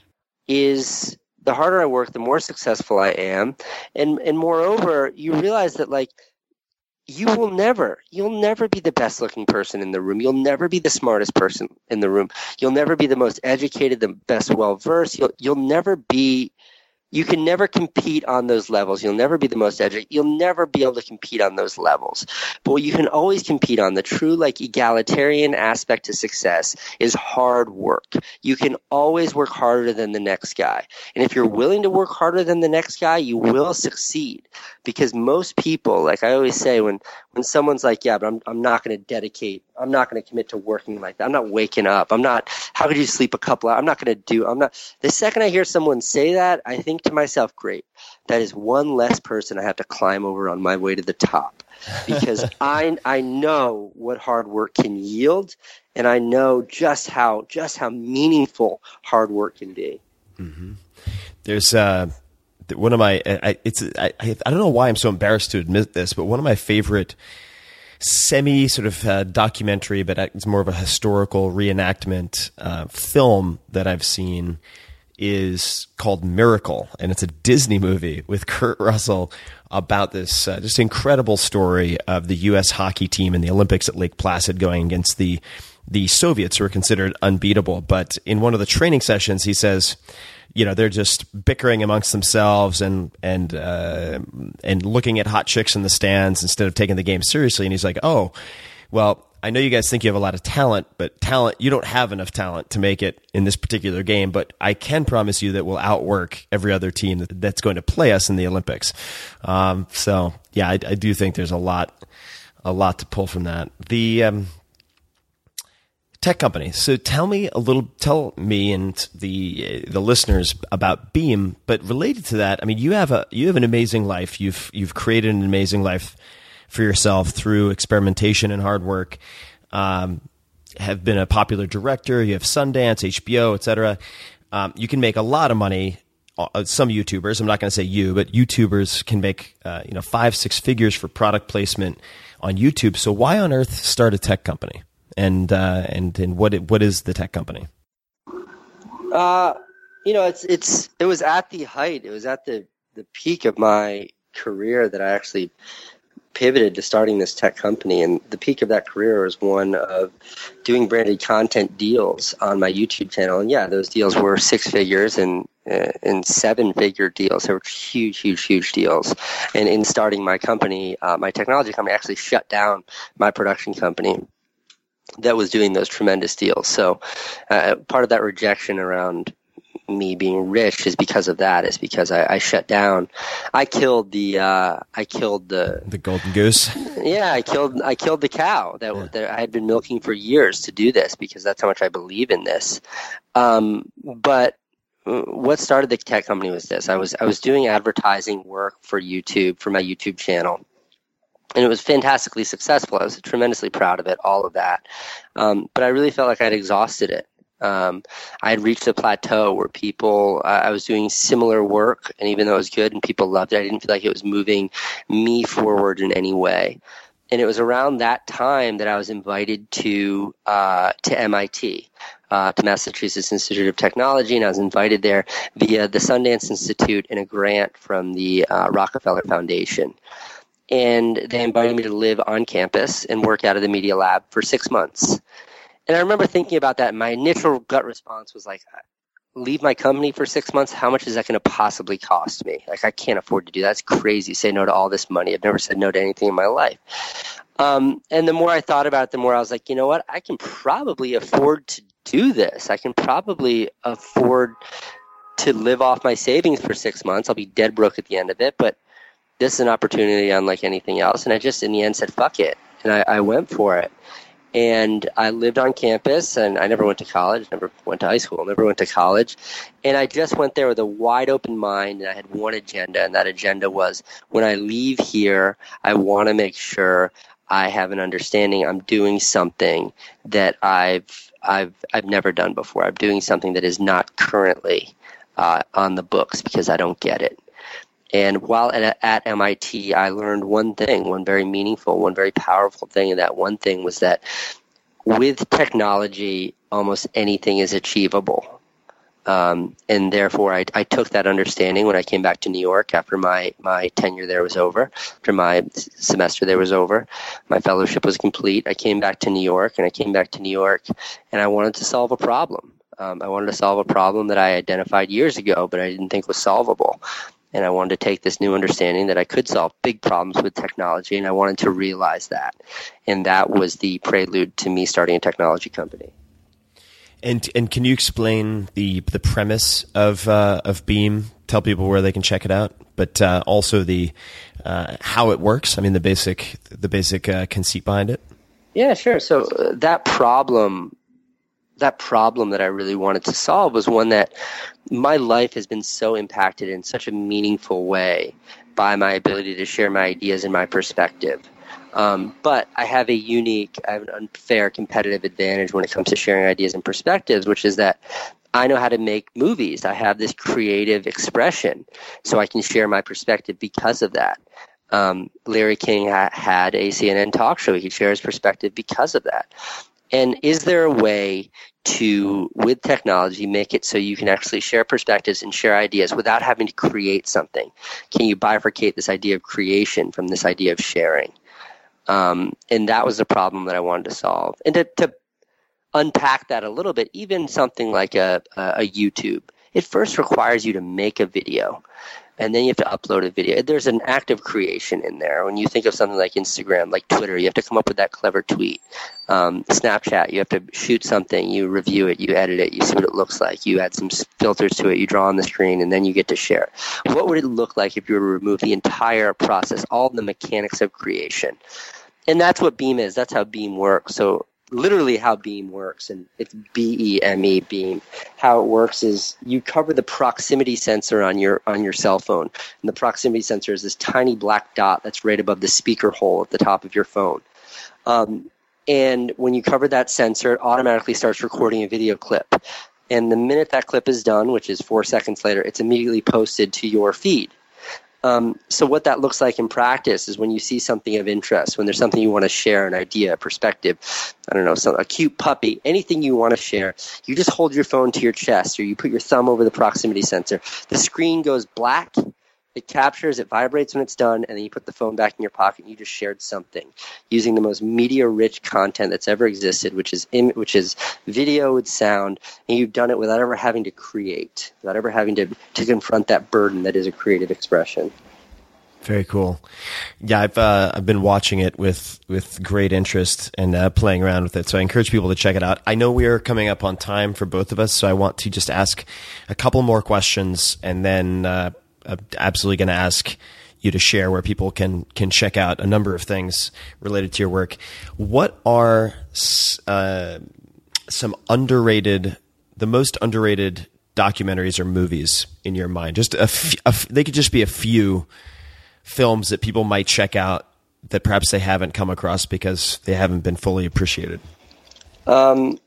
is, the harder I work, the more successful I am. And, and moreover, you realize that like, you will never, you'll never be the best looking person in the room. You'll never be the smartest person in the room. You'll never be the most educated, the best well-versed. You'll, you'll never be, you can never compete on those levels. You'll never be the most educated. You'll never be able to compete on those levels. But what you can always compete on, the true like egalitarian aspect to success, is hard work. You can always work harder than the next guy. And if you're willing to work harder than the next guy, you will succeed. Because most people, like I always say, when, when someone's like, yeah, but I'm, I'm not going to dedicate, I'm not going to commit to working like that. I'm not waking up. I'm not, how could you sleep a couple hours? I'm not going to do, I'm not, the second I hear someone say that, I think to myself, great, that is one less person I have to climb over on my way to the top. Because I, I know what hard work can yield, and I know just how, just how meaningful hard work can be. Mm-hmm. There's, uh, one of my, I, it's, I, I don't know why I'm so embarrassed to admit this, but one of my favorite semi sort of uh, documentary, but it's more of a historical reenactment uh, film that I've seen is called Miracle, and it's a Disney movie with Kurt Russell about this uh, just incredible story of the U S hockey team in the Olympics at Lake Placid going against the the Soviets, who are considered unbeatable. But in one of the training sessions, he says, you know, they're just bickering amongst themselves and and uh, and looking at hot chicks in the stands instead of taking the game seriously. And he's like, oh, well, I know you guys think you have a lot of talent, but talent, you don't have enough talent to make it in this particular game. But I can promise you that we'll outwork every other team that, that's going to play us in the Olympics. Um, so, yeah, I, I do think there's a lot, a lot to pull from that. The um, tech company. So tell me a little, tell me and the the listeners about Beam. But related to that, I mean, you have a you have an amazing life. You've you've created an amazing life for yourself through experimentation and hard work. Um, have been a popular director. You have Sundance, H B O, et cetera. Um, you can make a lot of money. Uh, some YouTubers, I'm not going to say you, but YouTubers can make uh, you know five, six figures for product placement on YouTube. So why on earth start a tech company? And uh, and and what it, what is the tech company? Uh, you know, it's it's it was at the height. It was at the the peak of my career that I actually pivoted to starting this tech company. And the peak of that career was one of doing branded content deals on my YouTube channel. And yeah, those deals were six figures and uh, and seven figure deals. They were huge, huge, huge deals. And in starting my company, uh, my technology company, I actually shut down my production company that was doing those tremendous deals. So uh, part of that rejection around me being rich is because of that. It's because I, I shut down. I killed the. Uh, I killed the the golden goose. Yeah, I killed. I killed the cow that, yeah. that I had been milking for years to do this, because that's how much I believe in this. Um, but what started the tech company was this. I was I was doing advertising work for YouTube, for my YouTube channel. And it was fantastically successful. I was tremendously proud of it, all of that. Um, but I really felt like I'd exhausted it. Um, I had reached a plateau where people, uh, I was doing similar work, and even though it was good and people loved it, I didn't feel like it was moving me forward in any way. And it was around that time that I was invited to uh, to M I T, uh, to Massachusetts Institute of Technology, and I was invited there via the Sundance Institute and a grant from the uh, Rockefeller Foundation. And they invited me to live on campus and work out of the Media Lab for six months. And I remember thinking about that, and my initial gut response was like, leave my company for six months? How much is that going to possibly cost me? Like, I can't afford to do that. That's crazy. Say no to all this money. I've never said no to anything in my life. Um, and the more I thought about it, the more I was like, you know what? I can probably afford to do this. I can probably afford to live off my savings for six months. I'll be dead broke at the end of it, but this is an opportunity unlike anything else. And I just, in the end, said, fuck it. And I, I went for it. And I lived on campus, and I never went to college, never went to high school, never went to college. And I just went there with a wide open mind, and I had one agenda, and that agenda was when I leave here, I want to make sure I have an understanding I'm doing something that I've I've I've never done before. I'm doing something that is not currently uh, on the books because I don't get it. And while at, at M I T, I learned one thing, one very meaningful, one very powerful thing. And that one thing was that with technology, almost anything is achievable. Um, and therefore, I, I took that understanding when I came back to New York after my, my tenure there was over, after my semester there was over. My fellowship was complete. I came back to New York, and I came back to New York, and I wanted to solve a problem. Um, I wanted to solve a problem that I identified years ago, but I didn't think was solvable. And I wanted to take this new understanding that I could solve big problems with technology, and I wanted to realize that. And that was the prelude to me starting a technology company. And and can you explain the the premise of uh, of Beam? Tell people where they can check it out, but uh, also the uh, how it works. I mean, the basic the basic uh, conceit behind it. Yeah, sure. So uh, that problem. That problem that I really wanted to solve was one that my life has been so impacted in such a meaningful way by my ability to share my ideas and my perspective. Um, but I have a unique, I have an unfair competitive advantage when it comes to sharing ideas and perspectives, which is that I know how to make movies. I have this creative expression, so I can share my perspective because of that. Um, Larry King ha- had a C N N talk show. He could share his perspective because of that. And is there a way to, with technology, make it so you can actually share perspectives and share ideas without having to create something? Can you bifurcate this idea of creation from this idea of sharing? Um, and that was the problem that I wanted to solve. And to, to unpack that a little bit, even something like a, a YouTube, it first requires you to make a video. And then you have to upload a video. There's an act of creation in there. When you think of something like Instagram, like Twitter, you have to come up with that clever tweet. Um, Snapchat, you have to shoot something, you review it, you edit it, you see what it looks like, you add some filters to it, you draw on the screen, and then you get to share. What would it look like if you were to remove the entire process, all the mechanics of creation? And that's what Beam is. That's how Beam works. So literally how Beam works, and it's B E M E, Beam. How it works is you cover the proximity sensor on your on your cell phone, and the proximity sensor is this tiny black dot that's right above the speaker hole at the top of your phone. Um, and when you cover that sensor, it automatically starts recording a video clip. And the minute that clip is done, which is four seconds later, it's immediately posted to your feed. Um, so what that looks like in practice is when you see something of interest, when there's something you want to share, an idea, a perspective, I don't know, some, a cute puppy, anything you want to share, you just hold your phone to your chest or you put your thumb over the proximity sensor. The screen goes black, it captures, it vibrates when it's done, and then you put the phone back in your pocket and you just shared something using the most media-rich content that's ever existed, which is im- which is video with sound, and you've done it without ever having to create, without ever having to, to confront that burden that is a creative expression. Very cool. Yeah, I've uh, I've been watching it with, with great interest and uh, playing around with it. So I encourage people to check it out. I know we are coming up on time for both of us, so I want to just ask a couple more questions, and then uh, I'm absolutely going to ask you to share where people can can check out a number of things related to your work. What are uh, some underrated, the most underrated documentaries or movies in your mind? Just a, f- a f- they could just be a few films that people might check out that perhaps they haven't come across because they haven't been fully appreciated. Um.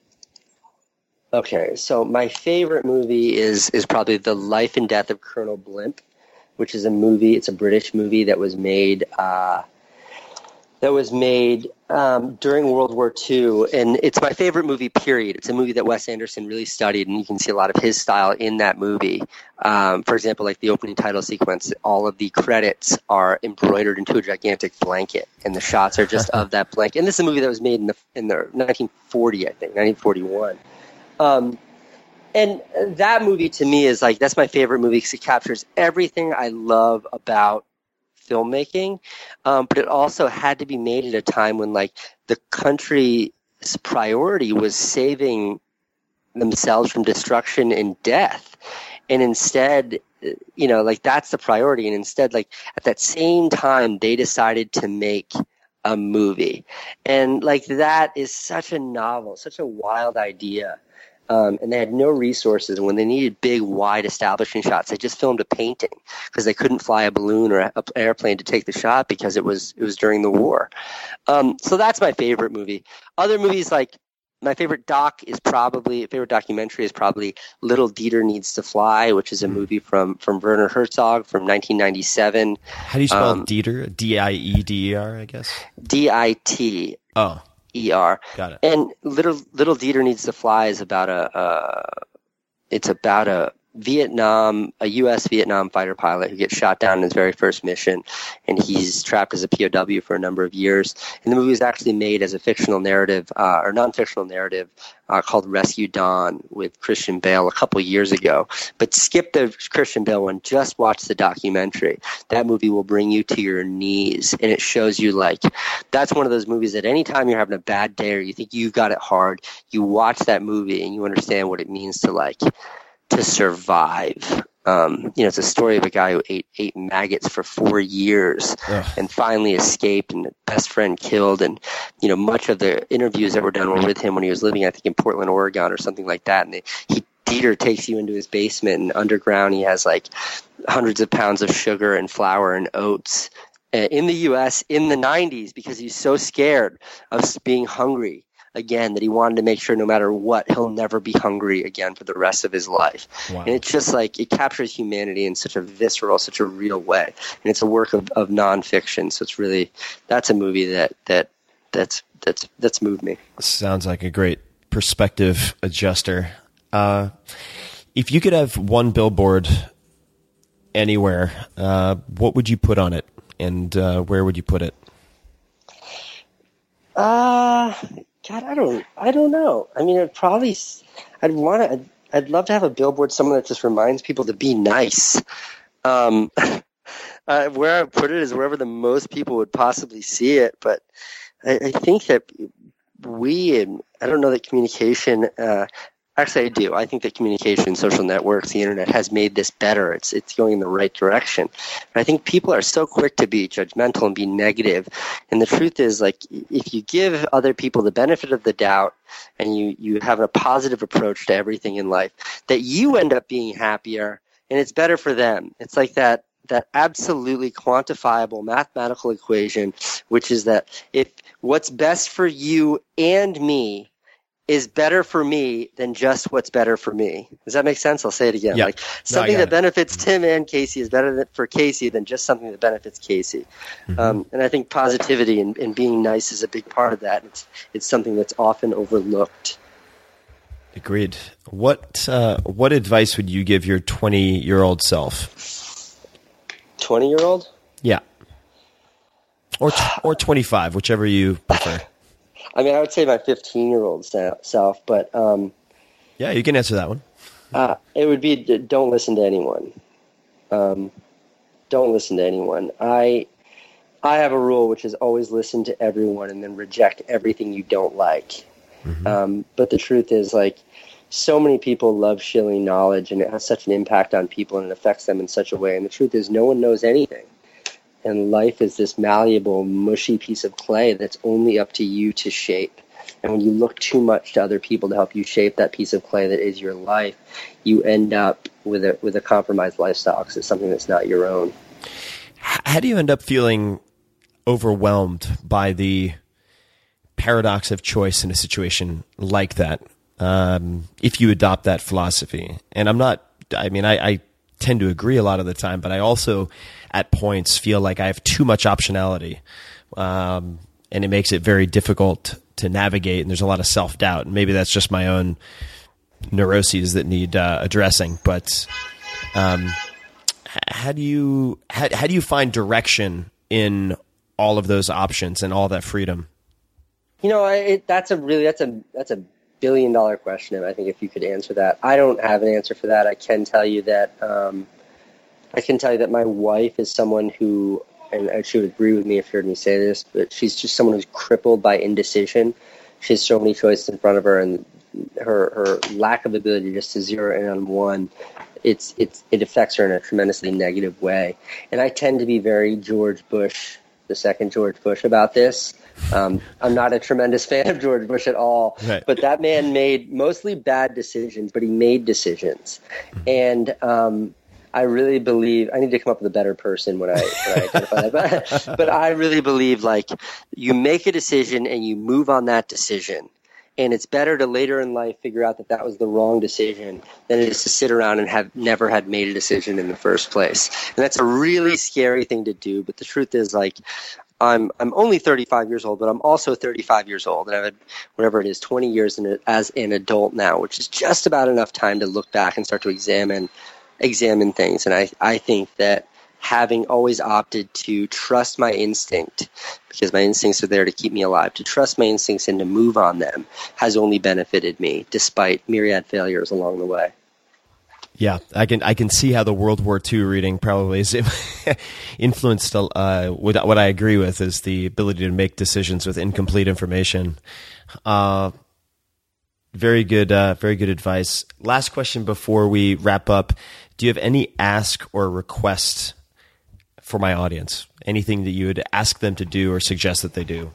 Okay, so my favorite movie is is probably The Life and Death of Colonel Blimp, which is a movie. It's a British movie that was made uh, that was made um, during World War Two, and it's my favorite movie. Period. It's a movie that Wes Anderson really studied, and you can see a lot of his style in that movie. Um, for example, like the opening title sequence, all of the credits are embroidered into a gigantic blanket, and the shots are just of that blanket. And this is a movie that was made in the in the nineteen forty, I think, nineteen forty-one. Um, and that movie to me is like, that's my favorite movie because it captures everything I love about filmmaking. Um, but it also had to be made at a time when like the country's priority was saving themselves from destruction and death. And instead, you know, like that's the priority. And instead, like at that same time, they decided to make a movie. And like that is such a novel, such a wild idea. Um, and they had no resources. And when they needed big, wide establishing shots, they just filmed a painting because they couldn't fly a balloon or an airplane to take the shot because it was it was during the war. Um, so that's my favorite movie. Other movies, like my favorite doc is probably favorite documentary is probably Little Dieter Needs to Fly, which is a movie from from Werner Herzog from nineteen ninety-seven. How do you spell um, Dieter? D I E D E R, I guess. D I T. Oh. E R. Got it. And Little Little Dieter Needs to Fly is about a uh, it's about a Vietnam, a U S Vietnam fighter pilot who gets shot down in his very first mission, and he's trapped as a P O W for a number of years. And the movie was actually made as a fictional narrative, uh, or non-fictional narrative, uh, called Rescue Dawn with Christian Bale a couple years ago. But skip the Christian Bale one, just watch the documentary. That movie will bring you to your knees, and it shows you, like, that's one of those movies that anytime you're having a bad day or you think you've got it hard, you watch that movie and you understand what it means to, like, to survive. Um, you know, it's a story of a guy who ate ate maggots for four years Ugh. and finally escaped, and best friend killed. And, you know, much of the interviews that were done were with him when he was living, I think, in Portland, Oregon or something like that. And they, he, Dieter takes you into his basement, and underground he has like hundreds of pounds of sugar and flour and oats uh, in the U S in the nineties because he's so scared of being hungry again that he wanted to make sure no matter what, he'll never be hungry again for the rest of his life. Wow. And it's just like, it captures humanity in such a visceral, such a real way. And it's a work of, of nonfiction. So it's really, that's a movie that, that, that's, that's, that's moved me. Sounds like a great perspective adjuster. Uh, if you could have one billboard anywhere, uh, what would you put on it, and uh, where would you put it? Uh, God, I don't, I don't know. I mean, I'd probably, I'd want to, I'd, I'd love to have a billboard, someone that just reminds people to be nice. Um, uh, where I put it is wherever the most people would possibly see it. But I, I think that we, and I don't know that communication, uh, Actually, I do. I think that communication, social networks, the internet has made this better. It's it's going in the right direction. But I think people are so quick to be judgmental and be negative. And the truth is, like, if you give other people the benefit of the doubt and you, you have a positive approach to everything in life, that you end up being happier and it's better for them. It's like that that absolutely quantifiable mathematical equation, which is that if what's best for you and me is better for me than just what's better for me. Does that make sense? I'll say it again. Yeah. Like something no, that it. benefits Tim and Casey is better than, for Casey than just something that benefits Casey. Mm-hmm. Um, and I think positivity and, and being nice is a big part of that. It's it's something that's often overlooked. Agreed. What uh, what advice would you give your twenty-year-old self? twenty-year-old? Yeah. Or t- or twenty-five, whichever you prefer. I mean, I would say my fifteen-year-old self, but um, yeah, you can answer that one. uh, it would be don't listen to anyone. Um, don't listen to anyone. I I have a rule, which is always listen to everyone and then reject everything you don't like. Mm-hmm. Um, but the truth is, like, so many people love shilling knowledge, and it has such an impact on people, and it affects them in such a way. And the truth is, no one knows anything. And life is this malleable, mushy piece of clay that's only up to you to shape. And when you look too much to other people to help you shape that piece of clay that is your life, you end up with a with a compromised lifestyle because it's something that's not your own. How do you end up feeling overwhelmed by the paradox of choice in a situation like that, um, if you adopt that philosophy? And I'm not, I mean, I, I tend to agree a lot of the time, but I also at points feel like I have too much optionality, um, and it makes it very difficult to navigate, and there's a lot of self-doubt. And maybe that's just my own neuroses that need uh, addressing. But um, how do you how, how do you find direction in all of those options and all that freedom? You know, I, it, that's a really that's a that's a billion dollar question. I think if you could answer that, I don't have an answer for that. I can tell you that um, I can tell you that my wife is someone who, and she would agree with me if you heard me say this, but she's just someone who's crippled by indecision. She has so many choices in front of her, and her her lack of ability just to zero in on one, it's it's it affects her in a tremendously negative way. And I tend to be very George Bush the second George Bush about this. Um, I'm not a tremendous fan of George Bush at all, right. but that man made mostly bad decisions, but he made decisions. And um, I really believe, I need to come up with a better person when I, when I identify that, but, but I really believe like you make a decision and you move on that decision. And it's better to later in life figure out that that was the wrong decision than it is to sit around and have never had made a decision in the first place. And that's a really scary thing to do. But the truth is, like, I'm I'm only thirty-five years old, but I'm also thirty-five years old, and I've had whatever it is, twenty years in a, as an adult now, which is just about enough time to look back and start to examine examine things. And I I think that having always opted to trust my instinct, because my instincts are there to keep me alive, to trust my instincts and to move on them has only benefited me, despite myriad failures along the way. Yeah, I can I can see how the World War Two reading probably is influenced. Uh, what, what I agree with is the ability to make decisions with incomplete information. Uh, very good, uh, very good advice. Last question before we wrap up: do you have any ask or request for my audience? Anything that you would ask them to do or suggest that they do?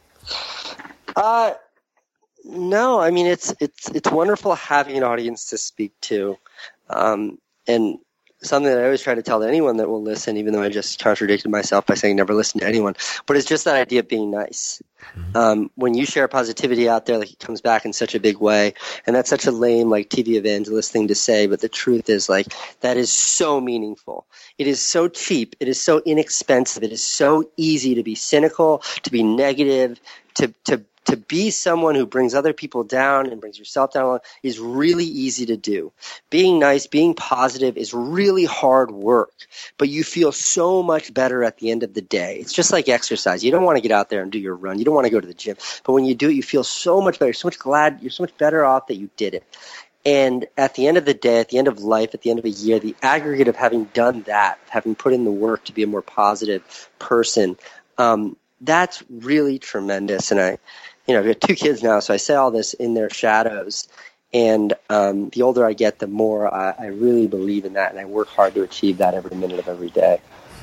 Uh, no, I mean, it's, it's, it's wonderful having an audience to speak to. Um, and something that I always try to tell to anyone that will listen, even though I just contradicted myself by saying never listen to anyone, but it's just that idea of being nice. Mm-hmm. Um, when you share positivity out there, like it comes back in such a big way, and that's such a lame, like T V evangelist thing to say, but the truth is like, that is so meaningful. It is so cheap. It is so inexpensive. It is so easy to be cynical, to be negative, to, to, to be someone who brings other people down and brings yourself down is really easy to do. Being nice, being positive is really hard work, but you feel so much better at the end of the day. It's just like exercise. You don't want to get out there and do your run. You don't want to go to the gym, but when you do it, you feel so much better. You're so much glad. You're so much better off that you did it. And at the end of the day, at the end of life, at the end of a year, the aggregate of having done that, having put in the work to be a more positive person, um, that's really tremendous. And I, you know, I've got two kids now, so I say all this in their shadows. And um, the older I get, the more I, I really believe in that, and I work hard to achieve that every minute of every day.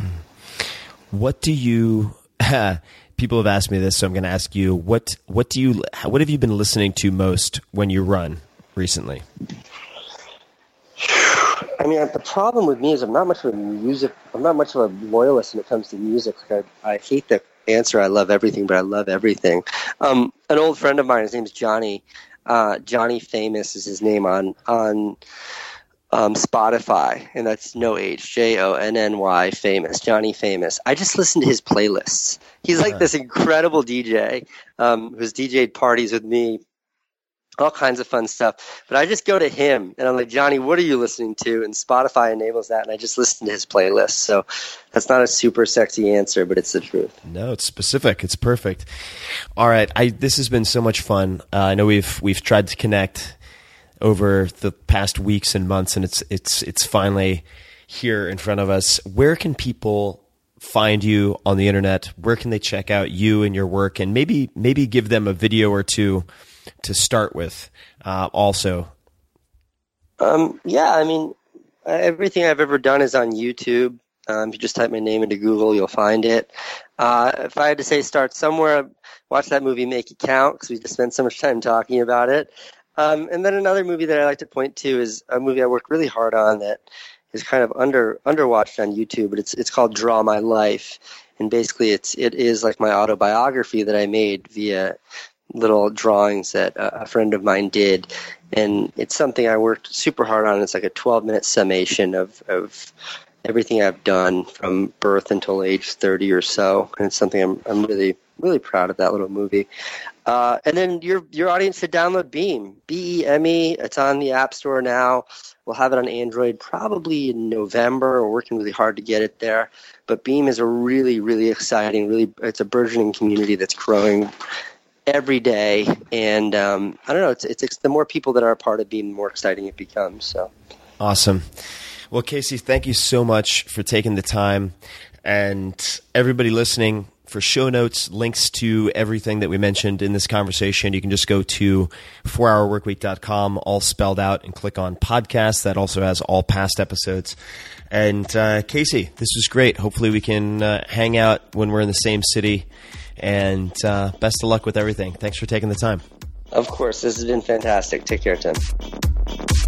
What do you? People have asked me this, so I'm going to ask you. What What do you? What have you been listening to most when you run recently? I mean, the problem with me is I'm not much of a music. I'm not much of a loyalist when it comes to music. Like I, I hate the answer. I love everything, but I love everything. Um, an old friend of mine, his name's Johnny. Uh, Johnny Famous is his name on on um, Spotify, and that's no H, J O N N Y Famous. Johnny Famous. I just listen to his playlists. He's like this incredible D J um, who's D J'd parties with me. All kinds of fun stuff. But I just go to him, and I'm like, Johnny, what are you listening to? And Spotify enables that, and I just listen to his playlist. So that's not a super sexy answer, but it's the truth. No, it's specific. It's perfect. All right. I, this has been so much fun. Uh, I know we've we've tried to connect over the past weeks and months, and it's it's it's finally here in front of us. Where can people find you on the internet? Where can they check out you and your work, and maybe maybe give them a video or two to start with uh, also? Um, yeah, I mean, everything I've ever done is on YouTube. Um, if you just type my name into Google, you'll find it. Uh, if I had to say start somewhere, watch that movie Make It Count, because we just spent so much time talking about it. Um, and then another movie that I like to point to is a movie I worked really hard on that is kind of under underwatched on YouTube, but it's it's called Draw My Life. And basically it's it is like my autobiography that I made via little drawings that a friend of mine did, and it's something I worked super hard on. It's like a twelve minute summation of, of everything I've done from birth until age thirty or so, and it's something I'm I'm really really proud of, that little movie. Uh, and then your your audience should download Beam, B E M E. It's on the App Store now. We'll have it on Android probably in November. We're working really hard to get it there. But Beam is a really really exciting, really it's a burgeoning community that's growing every day, and um, I don't know. It's, it's it's the more people that are a part of Beam, the more exciting it becomes. So awesome. Well, Casey, thank you so much for taking the time, and everybody listening, for show notes, links to everything that we mentioned in this conversation, you can just go to four hour work week dot com, all spelled out, and click on podcast. That also has all past episodes. And uh, Casey, this was great. Hopefully we can uh, hang out when we're in the same city. And uh, best of luck with everything. Thanks for taking the time. Of course. This has been fantastic. Take care, Tim.